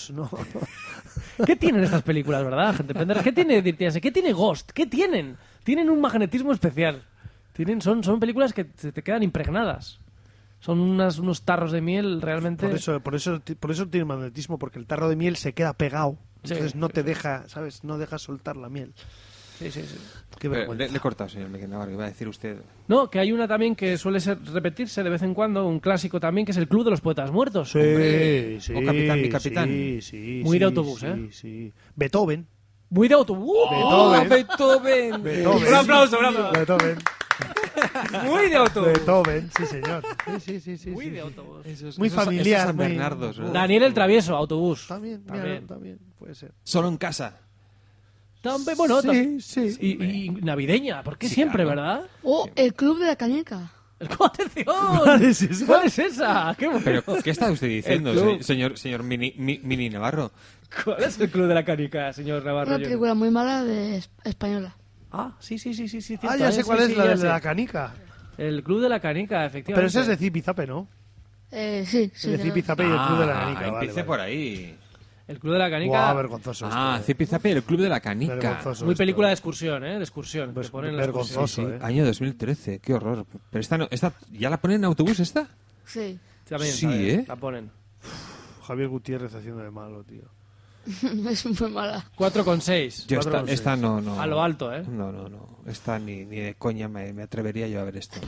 ¿Qué tienen estas películas, verdad, gente? Pendergast? ¿Qué tiene Dirty Dancing? ¿Qué tiene Ghost? ¿Qué tienen? Tienen un magnetismo especial. Son películas que se te quedan impregnadas. Son unos tarros de miel realmente... Por eso tiene magnetismo, porque el tarro de miel se queda pegado. Sí, Entonces no sí, te sí. deja, ¿sabes? No deja soltar la miel. Sí. Qué Pero vergüenza. le he cortado, señor Mequenavar, que iba a decir usted. No, que hay una también que suele repetirse de vez en cuando, un clásico también, que es el Club de los Poetas Muertos. Sí, Hombre, sí. o Capitán, mi capitán. Sí, Muy sí, de autobús, sí, ¿eh? Sí. Beethoven. Muy de autobús. Beethoven. Beethoven. Un aplauso, un aplauso. Beethoven. Muy de autobús. Beethoven, sí, señor. Sí. Muy sí. de autobús. Muy familiar. Esos San muy- Bernardos, ¿verdad? Daniel el Travieso, autobús. También, puede ser. Solo en casa. También, bueno, Sí. y navideña, porque Sí, siempre, claro. ¿verdad? O el Club de la Cañeca. ¡Atención! ¿Cuál es esa? ¿Cuál es esa? ¿Qué, ¿Pero qué está usted diciendo, El club. señor Mini Navarro? ¿Cuál es el Club de la Canica, señor Navarro? Una película muy mala de española. Ah, sí, cierto, Ah, ya sé cuál sí, es, sí, la ya de sé. la canica. El Club de la Canica, efectivamente. Pero ese es de Zipizape, ¿no? Sí. De Zipizape y el Club de la Canica. Vale, empiece vale. por ahí. El Club de la Canica, Guau, vergonzoso Ah, esto. Zipizape, el Club de la Canica. Vergonzoso muy esto. película de excursión, ¿eh? De excursión. Pues que ponen en la excursión. vergonzoso. Sí, ¿eh? año 2013, qué horror. Pero esta ¿ya la ponen en autobús esta? Sí. También, Sí, también, ¿eh? la ponen. Javier Gutiérrez haciendo de malo, tío. Es muy mala. 4,6. Yo 4,6. esta no. A lo alto, ¿eh? No. Esta ni de coña me atrevería yo a ver esto.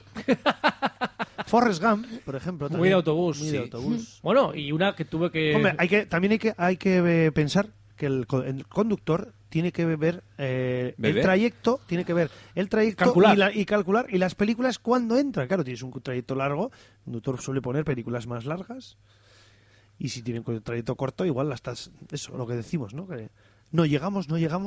Forrest Gump, por ejemplo. Muy también. de autobús. Muy de Sí. autobús. Bueno, y una que tuve que... Hombre, también hay que pensar que el conductor tiene que ver el ¿Beber? trayecto, Calcular. y calcular y las películas cuando entran. Claro, tienes un trayecto largo, el conductor suele poner películas más largas y si tienen un trayecto corto, igual la estás, eso, lo que decimos, ¿no? Que no llegamos.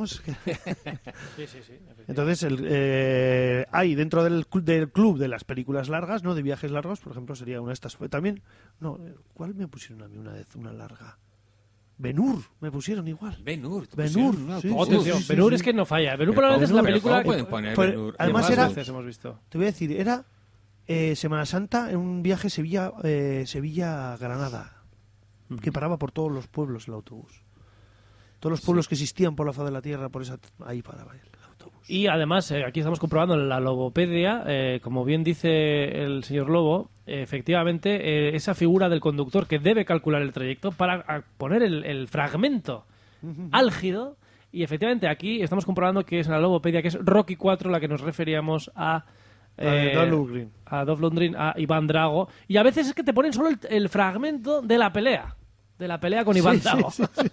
Sí. Entonces, hay dentro del club de las películas largas, ¿no? De viajes largos, por ejemplo, sería una de estas. También, no, ¿cuál me pusieron a mí una vez, una larga? Ben-Hur, me pusieron igual. Ben-Hur. Ben-Hur, sí, Atención, sí, Ben-Hur sí. es que no falla. Ben-Hur Pero probablemente es la ¿cómo película pueden poner Pues, Ben-Hur? además que más era- veces hemos visto. Te voy a decir, era Semana Santa en un viaje Sevilla-Granada, que paraba por todos los pueblos el autobús. Todos los pueblos que existían por la faz de la tierra, ahí paraba el autobús. Y además, aquí estamos comprobando en la logopedia, como bien dice el señor Lobo, efectivamente, esa figura del conductor que debe calcular el trayecto para poner el fragmento álgido. Y efectivamente, aquí estamos comprobando que es en la logopedia, que es Rocky 4 la que nos referíamos a... Dolph Lundgren. A Dolph Lundgren, a Iván Drago. Y a veces es que te ponen solo el fragmento de la pelea. De la pelea con Iván Drago.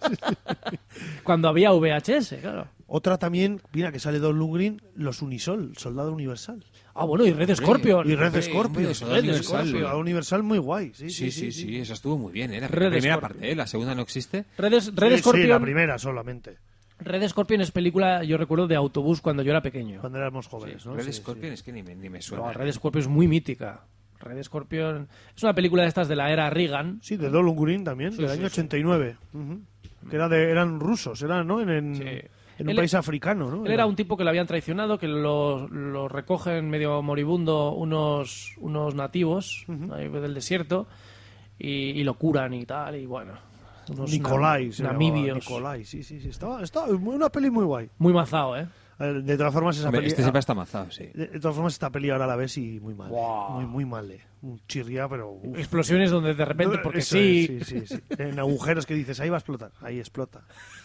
Cuando había VHS, claro. Otra también, mira, que sale Dolph Lundgren, los Unisol, Soldado Universal. Ah, bueno, y Red Scorpion. Y Red hombre, Scorpion. hombre, Soldado Universal. Soldado Universal muy guay. Sí, esa estuvo muy bien, ¿eh? La Red primera Scorpion. parte, ¿eh? La segunda no existe. Red Sí, Scorpion. la primera solamente, Red Scorpion es película, yo recuerdo, de autobús cuando yo era pequeño. cuando éramos jóvenes, ¿no? Red Sí, Scorpion sí. es que ni me suena. No, Red Scorpion es muy mítica. Red Scorpion es una película de estas de la era Reagan. Sí, de Dolph Lundgren también, del año 89. Que eran rusos, ¿no? En Sí. un Él- país africano, ¿no? Él era un tipo que lo habían traicionado, que lo recogen medio moribundo unos nativos ahí del desierto y lo curan y tal, y bueno. Unos Nicolai, se llamaba, namibios. Nicolai, sí. Estaba una peli muy guay. Muy mazao, ¿eh? De todas formas, esa Hombre, peli... este siempre está amazado, sí. De todas formas, esta peli ahora la ves y muy mal. Wow. Muy mal. Un chirría, pero... uf. Explosiones donde de repente, porque Eso sí. es, sí. En agujeros que dices, ahí va a explotar. Ahí explota.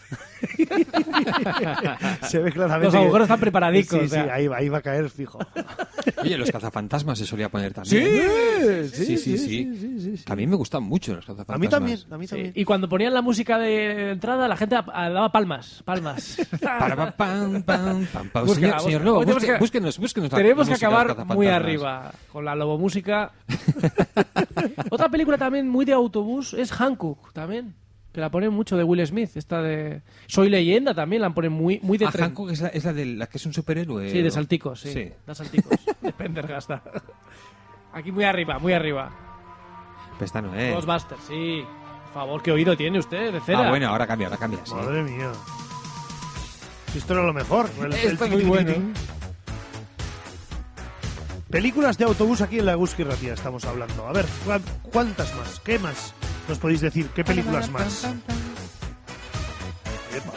Se ve claramente. Los agujeros están preparadicos, Sí, o sea. ahí va a caer fijo. Oye, los cazafantasmas se solía poner también. Sí. A mí me gustan mucho los cazafantasmas. A mí también. Sí, y cuando ponían la música de entrada, la gente daba palmas. Para, pam, pam, pam, pam. Búsquela, Señor búsquela. Lobo, Hoy tenemos que- búsquenos la Tenemos que música de acabar los muy cazafantasmas. arriba con la lobomúsica. Otra película también muy de autobús es Hancock, también. Que la ponen mucho de Will Smith. Esta de Soy Leyenda también la ponen muy de Ah, tren. Hancock es la de la que es un superhéroe. Sí, de ¿o? salticos, sí. Sí. Da salticos. De Pendergast. Aquí muy arriba, muy arriba. Pues esta no es. Ghostbusters, sí. Por favor, ¿qué oído tiene usted de cera? Ah, bueno, ahora cambia, sí. Madre mía. Esto era lo mejor. Esto es muy bueno. Películas de autobús aquí en la Eguski Ratia estamos hablando. A ver, ¿cuántas más? ¿Qué más nos podéis decir? ¿Qué películas más? Epa,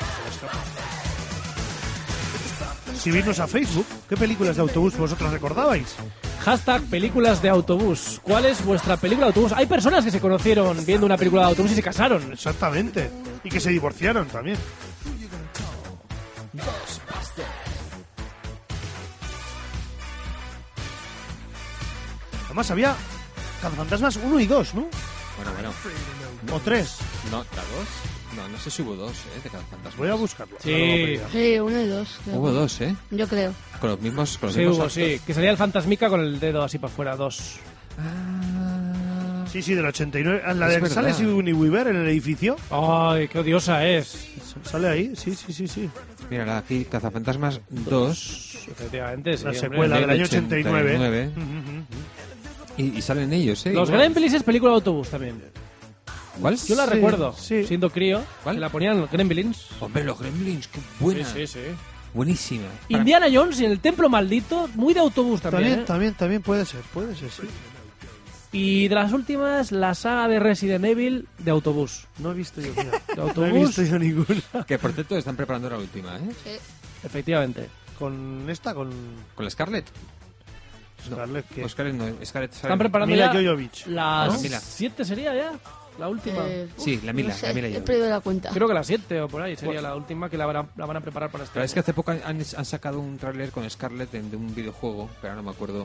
Subidnos a Facebook. ¿Qué películas de autobús vosotros recordabais? Hashtag películas de autobús. ¿Cuál es vuestra película de autobús? Hay personas que se conocieron viendo una película de autobús y se casaron. Exactamente. Y que se divorciaron también. Además había Cazafantasmas 1 y 2, ¿no? Bueno. O 3. No, ¿la 2? No sé si hubo 2, de cazafantasmas. Voy a buscarlo. Sí. Ahora lo voy a pedir. Sí, 1 y 2. creo. Hubo 2, ¿eh? Yo creo. Con los mismos. Sí, hubo, sí. Que salía el fantasmica con el dedo así para afuera, 2. Sí, del 89. La Es de que sale verdad. Sigourney Weaver en el edificio. Ay, qué odiosa es. Sale ahí, sí. Mira, aquí Cazafantasmas 2. Efectivamente, sí. La hombre. secuela del año 89. 89. Ujú. Y salen ellos, ¿eh? Los Igual. Gremlins es película de autobús también. ¿Cuál? Yo la Sí, recuerdo, sí. siendo crío, ¿Cuál? que la ponían los Gremlins. Hombre, los Gremlins, qué buena. sí. Buenísima. Indiana Jones y el Templo Maldito, muy de autobús también. También puede ser, sí. Y de las últimas, la saga de Resident Evil de autobús. No he visto yo, mira. ¿De No he autobús? visto yo ninguna. Que por cierto están preparando la última, ¿eh? Sí. Efectivamente. Con esta, con Con la Scarlett. Scarlett, que No, Scarlett no, Scarlett. Están preparando Mila ya Jovovich. las ¿no? Mila. 7 sería ya, la última. Sí, la Mila, no sé, la Mila he Jovovich. perdido la cuenta. Creo que la 7 o por ahí sería la última que la van a preparar para este Pero es año. que hace poco han sacado un tráiler con Scarlett de un videojuego, pero no me acuerdo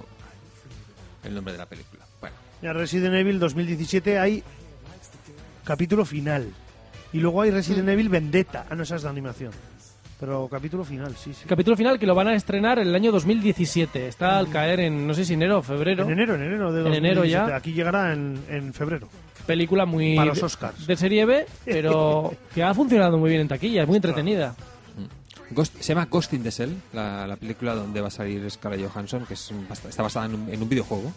el nombre de la película. Bueno, En Resident Evil 2017 hay capítulo final. Y luego hay Resident Evil Vendetta. Ah, no, esa es de animación. Pero capítulo final, sí. Capítulo final que lo van a estrenar en el año 2017. Está al caer en, no sé si enero o febrero. En enero de En 2017. enero ya. Aquí llegará en febrero. Película muy Para los Oscars. de serie B, pero que ha funcionado muy bien en taquilla, es muy entretenida. se llama Ghost in the Shell, la película donde va a salir Scarlett Johansson, que está basada en un videojuego.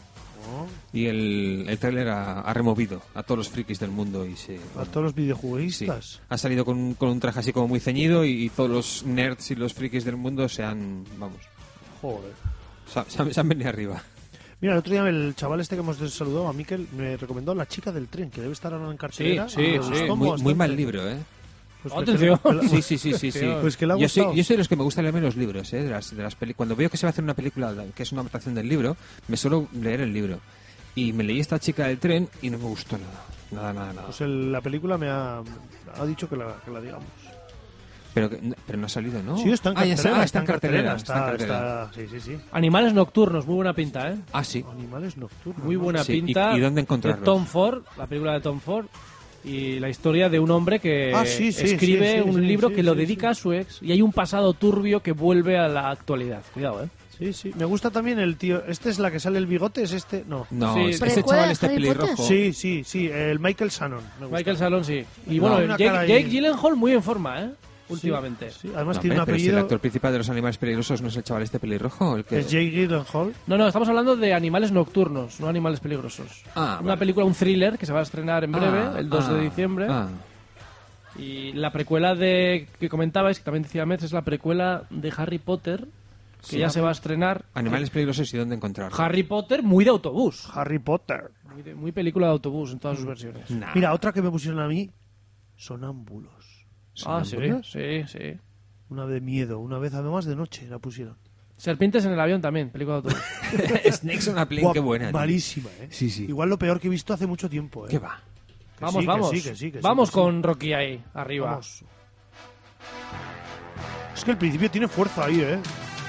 Y el tráiler ha removido a todos los frikis del mundo y A todos los sí, videojueguistas. ha salido con un traje así como muy ceñido y todos los nerds y los frikis del mundo se han, vamos, Joder. se han venido arriba. Mira, el otro día el chaval este que hemos saludado, a Miquel, me recomendó La chica del tren, que debe estar ahora en cartelera. Sí, Me sí. gustó Muy bastante. mal libro, ¿eh? Pues Atención. Sí. Pues que le ha Yo gustado. soy de los que me gusta leerme los libros, ¿eh? De las películas. Cuando veo que se va a hacer una película que es una adaptación del libro, me suelo leer el libro. Y me leí esta chica del tren y no me gustó nada. Nada. Pues la película me ha dicho que la digamos. Pero no ha salido, ¿no? Sí, está en Ah, ya cartelera. está en cartelera. Está en cartelera. Sí. Animales nocturnos, muy buena pinta, ¿eh? Ah, sí. Animales nocturnos. Muy buena Sí, pinta. ¿y dónde encontrarlos? De Tom Ford, la película de Tom Ford. Y la historia de un hombre que escribe un libro que lo dedica a su ex. Y hay un pasado turbio que vuelve a la actualidad. Cuidado, ¿eh? Sí. Me gusta también el tío. ¿Este es la que sale el bigote? ¿Es este? No. No, Sí. este ¿Precuela chaval de este Harry Potter? pelirrojo. Sí. El Michael Shannon. Me gusta. Michael Salón, sí. Y No, bueno, una Jake, cara ahí. Jake Gyllenhaal muy en forma, ¿eh? Últimamente. Sí. Además No, tiene un hombre, pero si el apellido. actor principal de los animales peligrosos no es el chaval este pelirrojo, el que... Es Jake Gyllenhaal. No, estamos hablando de animales nocturnos, no animales peligrosos. Ah, Una vale. película, un thriller que se va a estrenar en breve, el 2 de diciembre. Y la precuela que comentabais, que también decía Metz, es la precuela de Harry Potter, que ya se va a estrenar. Animales peligrosos y dónde encontrarlos. Harry Potter muy de autobús. Harry Potter. Muy película de autobús en todas sus versiones. Nah. Mira, otra que me pusieron a mí. Sonámbulos. Ah, sí, ¿Sonámbulos? sí. Una de miedo. Una vez además de noche la pusieron. Serpientes en el avión también, película de autobús. Snakes on a Plane, Guau, qué buena. tío. Malísima, ¿eh? Sí. Igual lo peor que he visto hace mucho tiempo, ¿eh? ¿Qué va? Que Vamos, sí, vamos. que sí. Vamos con Rocky ahí, arriba. Vamos. Es que el principio tiene fuerza ahí, ¿eh?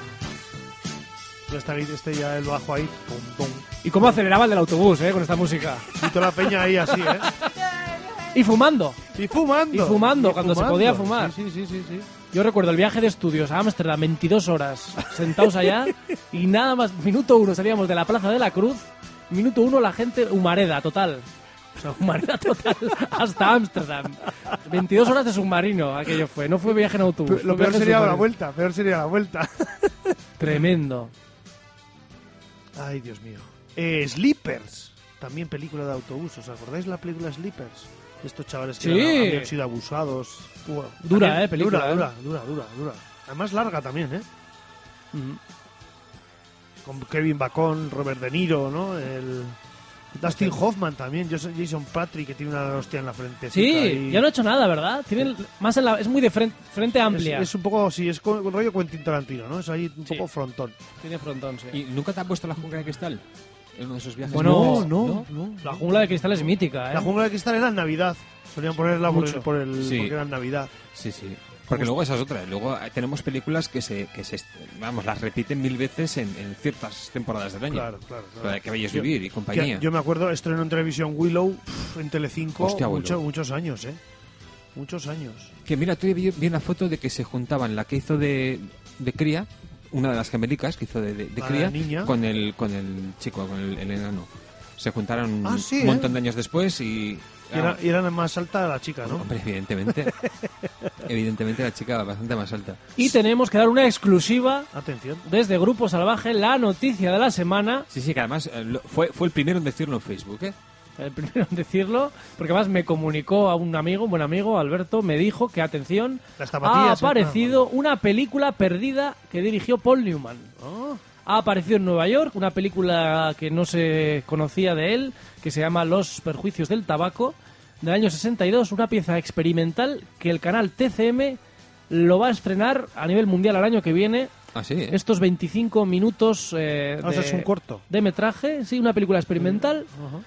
Ya está ya el bajo ahí. Pum, pum. Y cómo aceleraba el del autobús, con esta música. Y toda la peña ahí así, ¿eh? Y fumando. Y fumando. Y fumando, cuando se podía fumar. Sí. Yo recuerdo el viaje de estudios a Ámsterdam, 22 horas, sentados allá, y nada más, minuto 1 salíamos de la Plaza de la Cruz, minuto 1 la gente, humareda total. O sea, humareda total, hasta Ámsterdam. 22 horas de submarino aquello fue, no fue viaje en autobús. Lo fue peor viaje en sería la submarino. vuelta. Tremendo. Ay, Dios mío. Sleepers. También película de autobús. ¿Os acordáis la película Sleepers? Estos chavales que Sí. habían sido abusados. Dura, También película, Dura. Además larga también, ¿eh? Mm. Con Kevin Bacon, Robert De Niro, ¿no? Dustin Hoffman también, Jason Patrick, que tiene una hostia en la frente. Sí, ya no ha hecho nada, ¿verdad? Tiene más es muy de frente amplia. Es un poco, sí, es con rollo Quentin Tarantino, ¿no? Es ahí un poco frontón. Tiene frontón, sí. ¿Y nunca te han puesto la jungla de cristal? En uno de esos viajes. Bueno, no. La jungla de cristal es mítica, ¿eh? La jungla de cristal era en Navidad. Solían ponerla Mucho. Sí. porque era en Navidad. Sí. Porque luego esa es otra. Luego tenemos películas que vamos, las repiten 1000 veces en ciertas temporadas del año. Claro. La de Que Bello es Vivir y compañía. Yo me acuerdo, estreno en televisión Willow en Telecinco. Hostia, Willow. Muchos años, ¿eh? Muchos años. Que mira, tú vi una foto de que se juntaban la que hizo de cría, una de las gemelicas que hizo de La cría, niña. con el chico, con el enano. Se juntaron Ah, sí, un montón de años después y Y era más alta la chica, ¿no? Hombre, evidentemente. Evidentemente la chica bastante más alta. Y tenemos que dar una exclusiva Atención. desde Grupo Salvaje, la noticia de la semana. Sí, que además fue el primero en decirlo en Facebook, ¿eh? El primero en decirlo, porque además me comunicó a un amigo, un buen amigo, Alberto, me dijo que, atención, Las ha zapatillas, aparecido una película perdida que dirigió Paul Newman. Oh, Ha aparecido en Nueva York una película que no se conocía de él, que se llama Los perjuicios del tabaco, del año 62, una pieza experimental que el canal TCM lo va a estrenar a nivel mundial al año que viene. Ah, sí, ¿eh? Estos 25 minutos o sea, es un corto. de metraje, sí, una película experimental Ajá.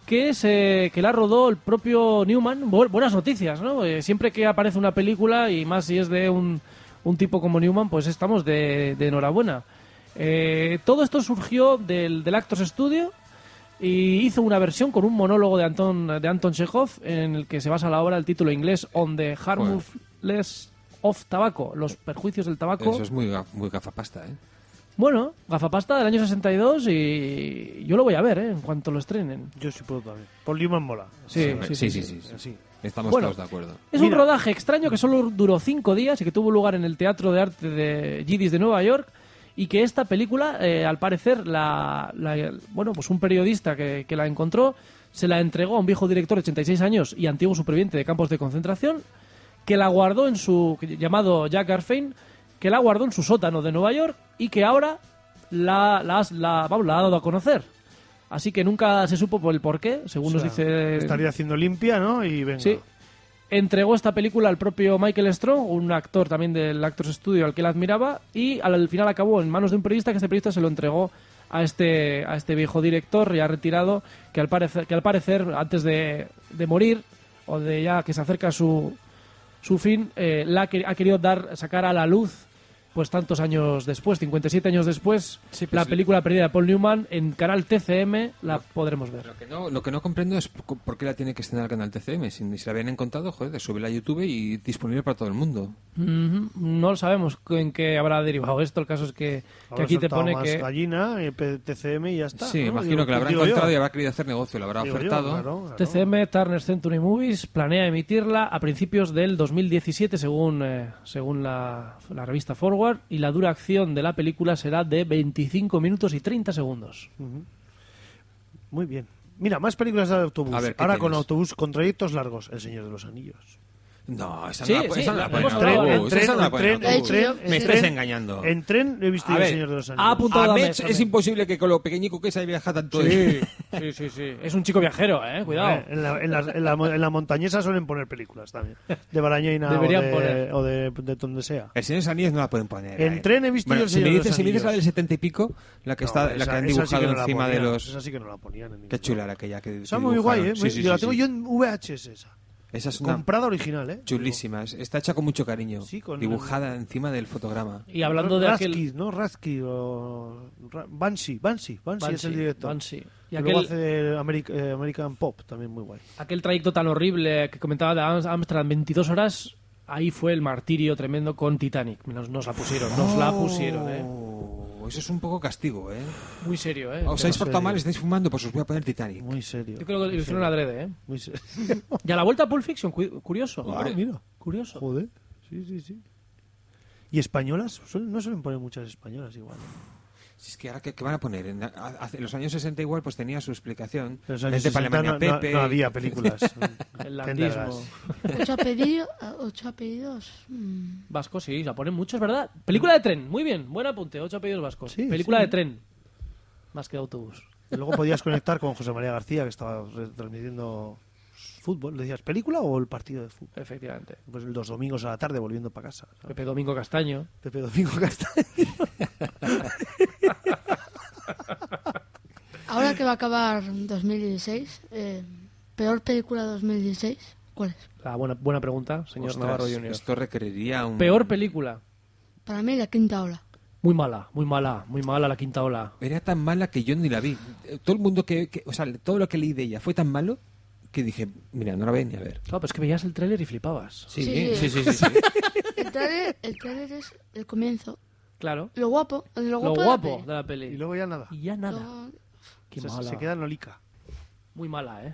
que la rodó el propio Newman. Buenas noticias, ¿no? Siempre que aparece una película, y más si es de un tipo como Newman, pues estamos de enhorabuena. Todo esto surgió del Actors Studio y hizo una versión con un monólogo de Anton Chekhov en el que se basa la obra, el título inglés On the Harmfulness of Tobacco, los perjuicios del tabaco. Eso es muy gafapasta, ¿eh? Bueno, gafapasta del año 62 y yo lo voy a ver, en cuanto lo estrenen. Yo sí puedo también. Paul Newman mola. Sí. Sí. Estamos Bueno, todos de acuerdo. Es un rodaje extraño que solo duró 5 días y que tuvo lugar en el Teatro de Arte de Yiddish de Nueva York, y que esta película, al parecer, bueno, pues un periodista que la encontró se la entregó a un viejo director de 86 años y antiguo superviviente de campos de concentración, que la guardó llamado Jack Garfein, que la guardó en su sótano de Nueva York y que ahora la ha dado a conocer. Así que nunca se supo por el porqué, según nos dice... Estaría haciendo limpia, ¿no? Y venga. Sí. Entregó esta película al propio Michael Strong, un actor también del Actors Studio al que él admiraba, y al final acabó en manos de un periodista, que este periodista se lo entregó a este viejo director ya retirado, que al parecer antes de morir, o de ya que se acerca su fin, ha querido sacar a la luz, pues tantos años después, 57 años después, Sí, pues la sí. película perdida de Paul Newman en canal TCM la podremos ver. Lo que no comprendo es por qué la tiene que estrenar el canal TCM. Si la habían encontrado, joder, subirla a YouTube y disponible para todo el mundo. No lo sabemos en qué habrá derivado esto. El caso es que Habrá aquí te soltado pone más que... gallina, TCM y ya está. Sí, ¿no? imagino que la habrá Digo yo. encontrado y habrá querido hacer negocio, la habrá Digo yo, ofertado. claro. TCM, Turner Century Movies, planea emitirla a principios del 2017 según la revista Forward, y la duración de la película será de 25 minutos y 30 segundos. Muy bien. Mira, más películas de autobús. A ver, ¿qué Ahora con tienes? autobús, con trayectos largos. El Señor de los Anillos. No, esa Sí, no la, sí, esa no la la ponen hemos en hablado. autobús, esa no la ponen en tren, autobús. en Me tren. estás engañando. En tren he visto A yo ver, El Señor de los ha Anillos. apuntado A la Mech mesa, es imposible que con lo pequeñico que es viaja tanto. Sí. Es un chico viajero, cuidado. En la montañesa suelen poner películas también. De Barañaina Deberían poner. o de donde sea. El Señor de los Anillos no la pueden poner. En tren he visto yo El si Señor me de los dices, Anillos. la del 70 y pico, la que No, está, la que han dibujado esa sí que no la encima de ponían, los... Esa sí que no la ponían. En Qué ningún chula lado. era aquella que Está muy guay, ¿eh? Sí, sí, yo la sí, tengo sí. yo en VHS esa. Esa es una Comprada original, ¿eh? chulísima. Está hecha con mucho cariño. Sí, con- Dibujada encima del fotograma. Y hablando de Rasky, aquel... ¿no? Rasky o... Banshee es el director. Banshee. Y Y luego aquel, hace American Pop, también muy guay. aquel trayecto tan horrible que comentaba de Amsterdam, 22 horas, ahí fue el martirio tremendo con Titanic. Nos la pusieron, Eso es un poco castigo, ¿eh? Muy serio, Os habéis portado serio. mal, estáis fumando, pues os voy a poner Titanic. Muy serio. Yo creo que lo hicieron adrede, Muy serio. Y a la vuelta a Pulp Fiction, curioso. Ah, mira. Curioso. Joder. Sí. ¿Y españolas? No suelen poner muchas españolas igual. Si es que ahora, ¿qué van a poner? En los años 60 igual pues tenía su explicación. En los años Desde 60 Alemania no Pepe. no había películas. El Ténderas. landismo. 8 apellidos. Vasco, sí, la ponen mucho, es verdad. Película de tren, muy bien, buen apunte, 8 apellidos vascos. Sí, Película sí. de tren, más que de autobús. Y luego podías conectar con José María García, que estaba transmitiendo fútbol. ¿Le decías película o el partido de fútbol? Efectivamente. Pues los domingos a la tarde volviendo para casa. ¿sabes? Pepe Domingo Castaño. Pepe Domingo Castaño. Ahora que va a acabar 2016, peor película 2016, ¿cuál es? La buena pregunta, señor Ostras, Navarro Junior. esto requeriría un... Peor película. Para mí, La Quinta Ola. Muy mala la quinta ola. Era tan mala que yo ni la vi. Todo el mundo o sea, todo lo que leí de ella fue tan malo que dije, mira, no la voy ni a ver. Claro, pero es que veías el tráiler y flipabas. Sí. Sí. El trailer es el comienzo. Claro. Lo guapo Lo de la guapo peli. de la peli. Y luego ya nada. Y ya nada. Luego- Qué Se mala. queda en Olica. Muy mala, ¿eh?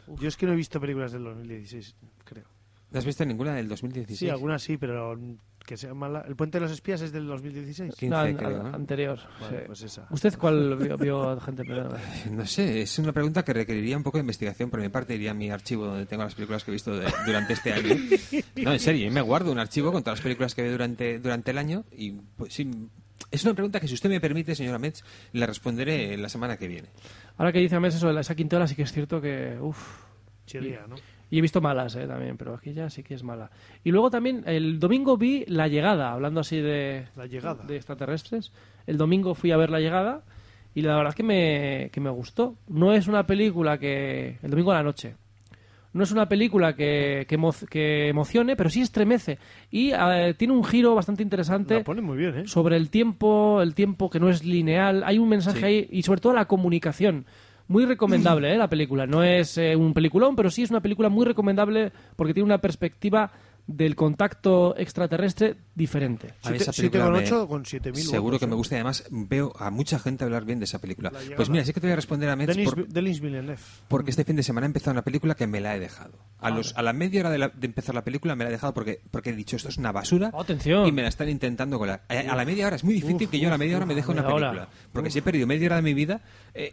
Yo es que no he visto películas del 2016, creo. ¿No has visto ninguna del 2016? Sí, algunas sí, pero que sea mala. ¿El Puente de los Espías es del 2016? 15, No, creo, ¿no? anterior. Vale, sí. pues esa. ¿Usted cuál vio gente perdida? No sé, es una pregunta que requeriría un poco de investigación. Por mi parte, iría a mi archivo donde tengo las películas que he visto durante este año. No, en serio, yo me guardo un archivo con todas las películas que veo durante el año y pues sí. Es una pregunta que, si usted me permite, señora Metz, le responderé la semana que viene. Ahora que dice a Mes eso de esa quintola, sí que es cierto que... Chirría, ¿no? Y he visto malas también, pero aquí ya sí que es mala. Y luego también el domingo vi La Llegada, hablando así de... La Llegada. De extraterrestres. El domingo fui a ver La Llegada y la verdad es que me gustó. No es una película que... El domingo a la noche. No es una película que emocione, pero sí estremece. Y tiene un giro bastante interesante La pone muy bien, ¿eh? sobre el tiempo que no es lineal. Hay un mensaje Sí. ahí y sobre todo la comunicación. Muy recomendable, la película. No es un peliculón, pero sí es una película muy recomendable porque tiene una perspectiva del contacto extraterrestre diferente. A mí esa película 7,8 con 7.000 seguro votos, que me ¿eh? gusta y además veo a mucha gente hablar bien de esa película. La Llegada. Pues mira, sí que te voy a responder a Metz Denis Villeneuve. porque este fin de semana he empezado una película que me la he dejado. A la media hora de empezar la película me la he dejado porque he dicho, esto es una basura. ¡Atención! Y me la están intentando colar. A la media hora es muy difícil que yo a la media hora me deje una media hora. película. Porque si he perdido media hora de mi vida,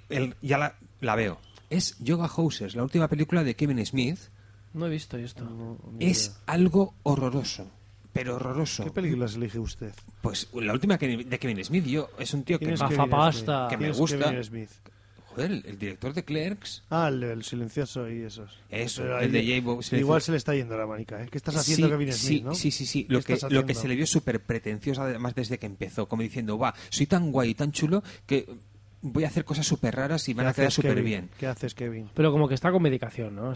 ya la veo. Es Yoga Houses, la última película de Kevin Smith. No he visto esto. Es algo horroroso, pero horroroso. ¿Qué películas elige usted? Pues la última de Kevin Smith, es un tío que, ¿Quién es Bafa Kevin pasta. Smith? Que me ¿Quién es gusta. Kevin Smith? joder, el director de Clerks. Ah, el silencioso y esos. Eso, Pero el de ahí- J-Bo. Igual se le está yendo la manica, ¿eh? ¿Qué estás haciendo, Kevin Smith, no? Sí. ¿Qué Lo que estás se haciendo? le vio súper pretencioso, además, desde que empezó. Como diciendo, va, soy tan guay y tan chulo que voy a hacer cosas súper raras y van a ¿Qué quedar haces, súper Kevin? bien. ¿Qué haces, Kevin? Pero como que está con medicación, ¿no?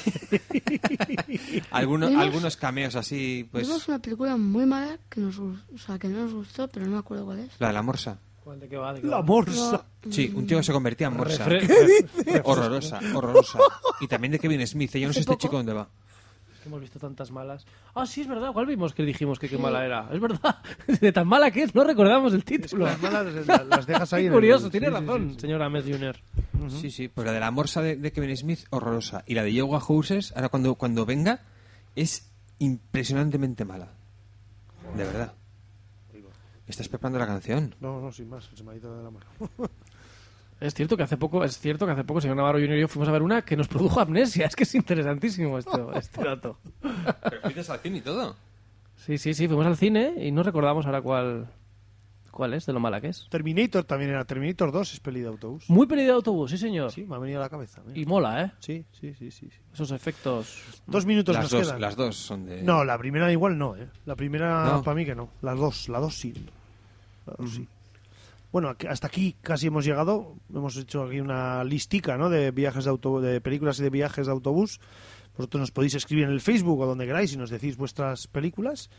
Algunos cameos así, pues... Vimos una película muy mala que que no nos gustó, pero no me acuerdo cuál es. La de la morsa. ¿De qué va? La morsa. Sí, un tío que se convertía en morsa. Refre- Horrorosa. Y también de Kevin Smith. Yo no sé Hace este poco- chico dónde va. Es que hemos visto tantas malas. Ah, sí, es verdad. ¿Cuál vimos que dijimos que qué mala era? Es verdad. De tan mala que es, no recordamos el título. Las malas las dejas ahí. Qué en curioso, el- tiene sí, razón, sí, sí. señora Mes Junior. Sí, pues la de la morsa de Kevin Smith, horrorosa. Y la de Yoga Houses, ahora cuando venga, es impresionantemente mala. De verdad. ¿Estás preparando la canción? No, sin más, se me ha ido de la mano. Es cierto que hace poco, señor Navarro Junior y yo fuimos a ver una que nos produjo amnesia. Es que es interesantísimo este dato. Pero fuiste al cine y todo. Sí, fuimos al cine y no recordamos ahora cuál es, de lo mala que es. Terminator también era. Terminator 2 es peli de autobús. Muy peli de autobús, sí señor. Sí, me ha venido a la cabeza. mira. Y mola, ¿eh? Sí. Esos efectos. 2 minutos nos quedan. Las dos son de... No, la primera igual no, ¿eh? La primera No. para mí que no. La dos sí. Sí. Bueno, hasta aquí casi hemos llegado. Hemos hecho aquí una listica, ¿no? De viajes de autobús, de películas y de viajes de autobús. Vosotros nos podéis escribir en el Facebook o donde queráis y nos decís vuestras películas.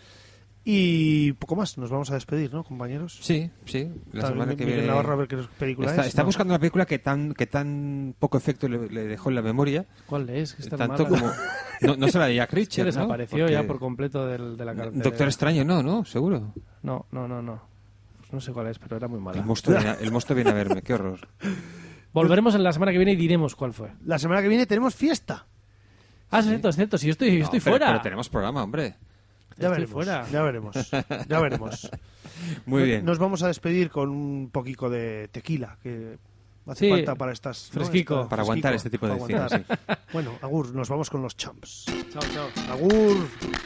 Y poco más. Nos vamos a despedir, ¿no, compañeros? Sí. La semana que viene... Navarro a ver qué película es. Está ¿no? buscando una película que tan poco efecto le dejó en la memoria. ¿Cuál es? Que está Tanto mala. como... No será de Jack Se Reacher, ¿no? desapareció Porque ya por completo de la carretera. Doctor Extraño no, seguro. No. No sé cuál es, pero era muy mala. El monstruo viene a verme, qué horror. Volveremos en la semana que viene y diremos cuál fue. La semana que viene tenemos fiesta. Ah, es cierto. Si yo estoy No, fuera. Pero tenemos programa, hombre. Ya Estoy veremos. fuera. Ya veremos. Muy bien. Nos vamos a despedir con un poquito de tequila que hace Sí, falta para estas... ¿no? fresquico. Para aguantar este tipo de para cine, aguantar. Bueno, Agur, nos vamos con los champs. Chao. Agur.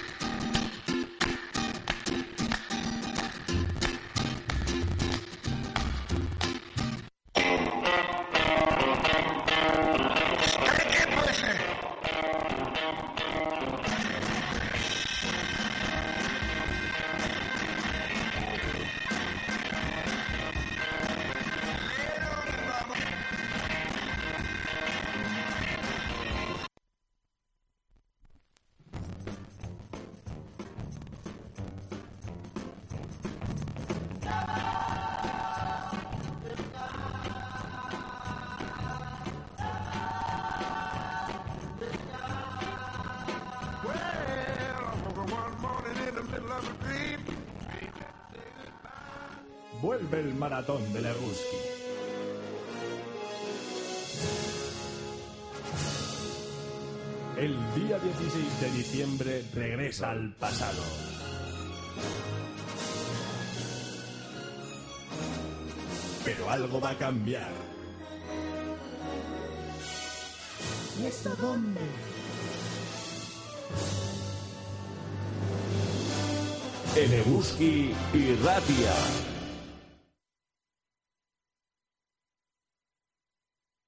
Vuelve el maratón de Leguski. El día 16 de diciembre regresa al pasado. Pero algo va a cambiar. ¿Y esto dónde? En Eguski y Ratia.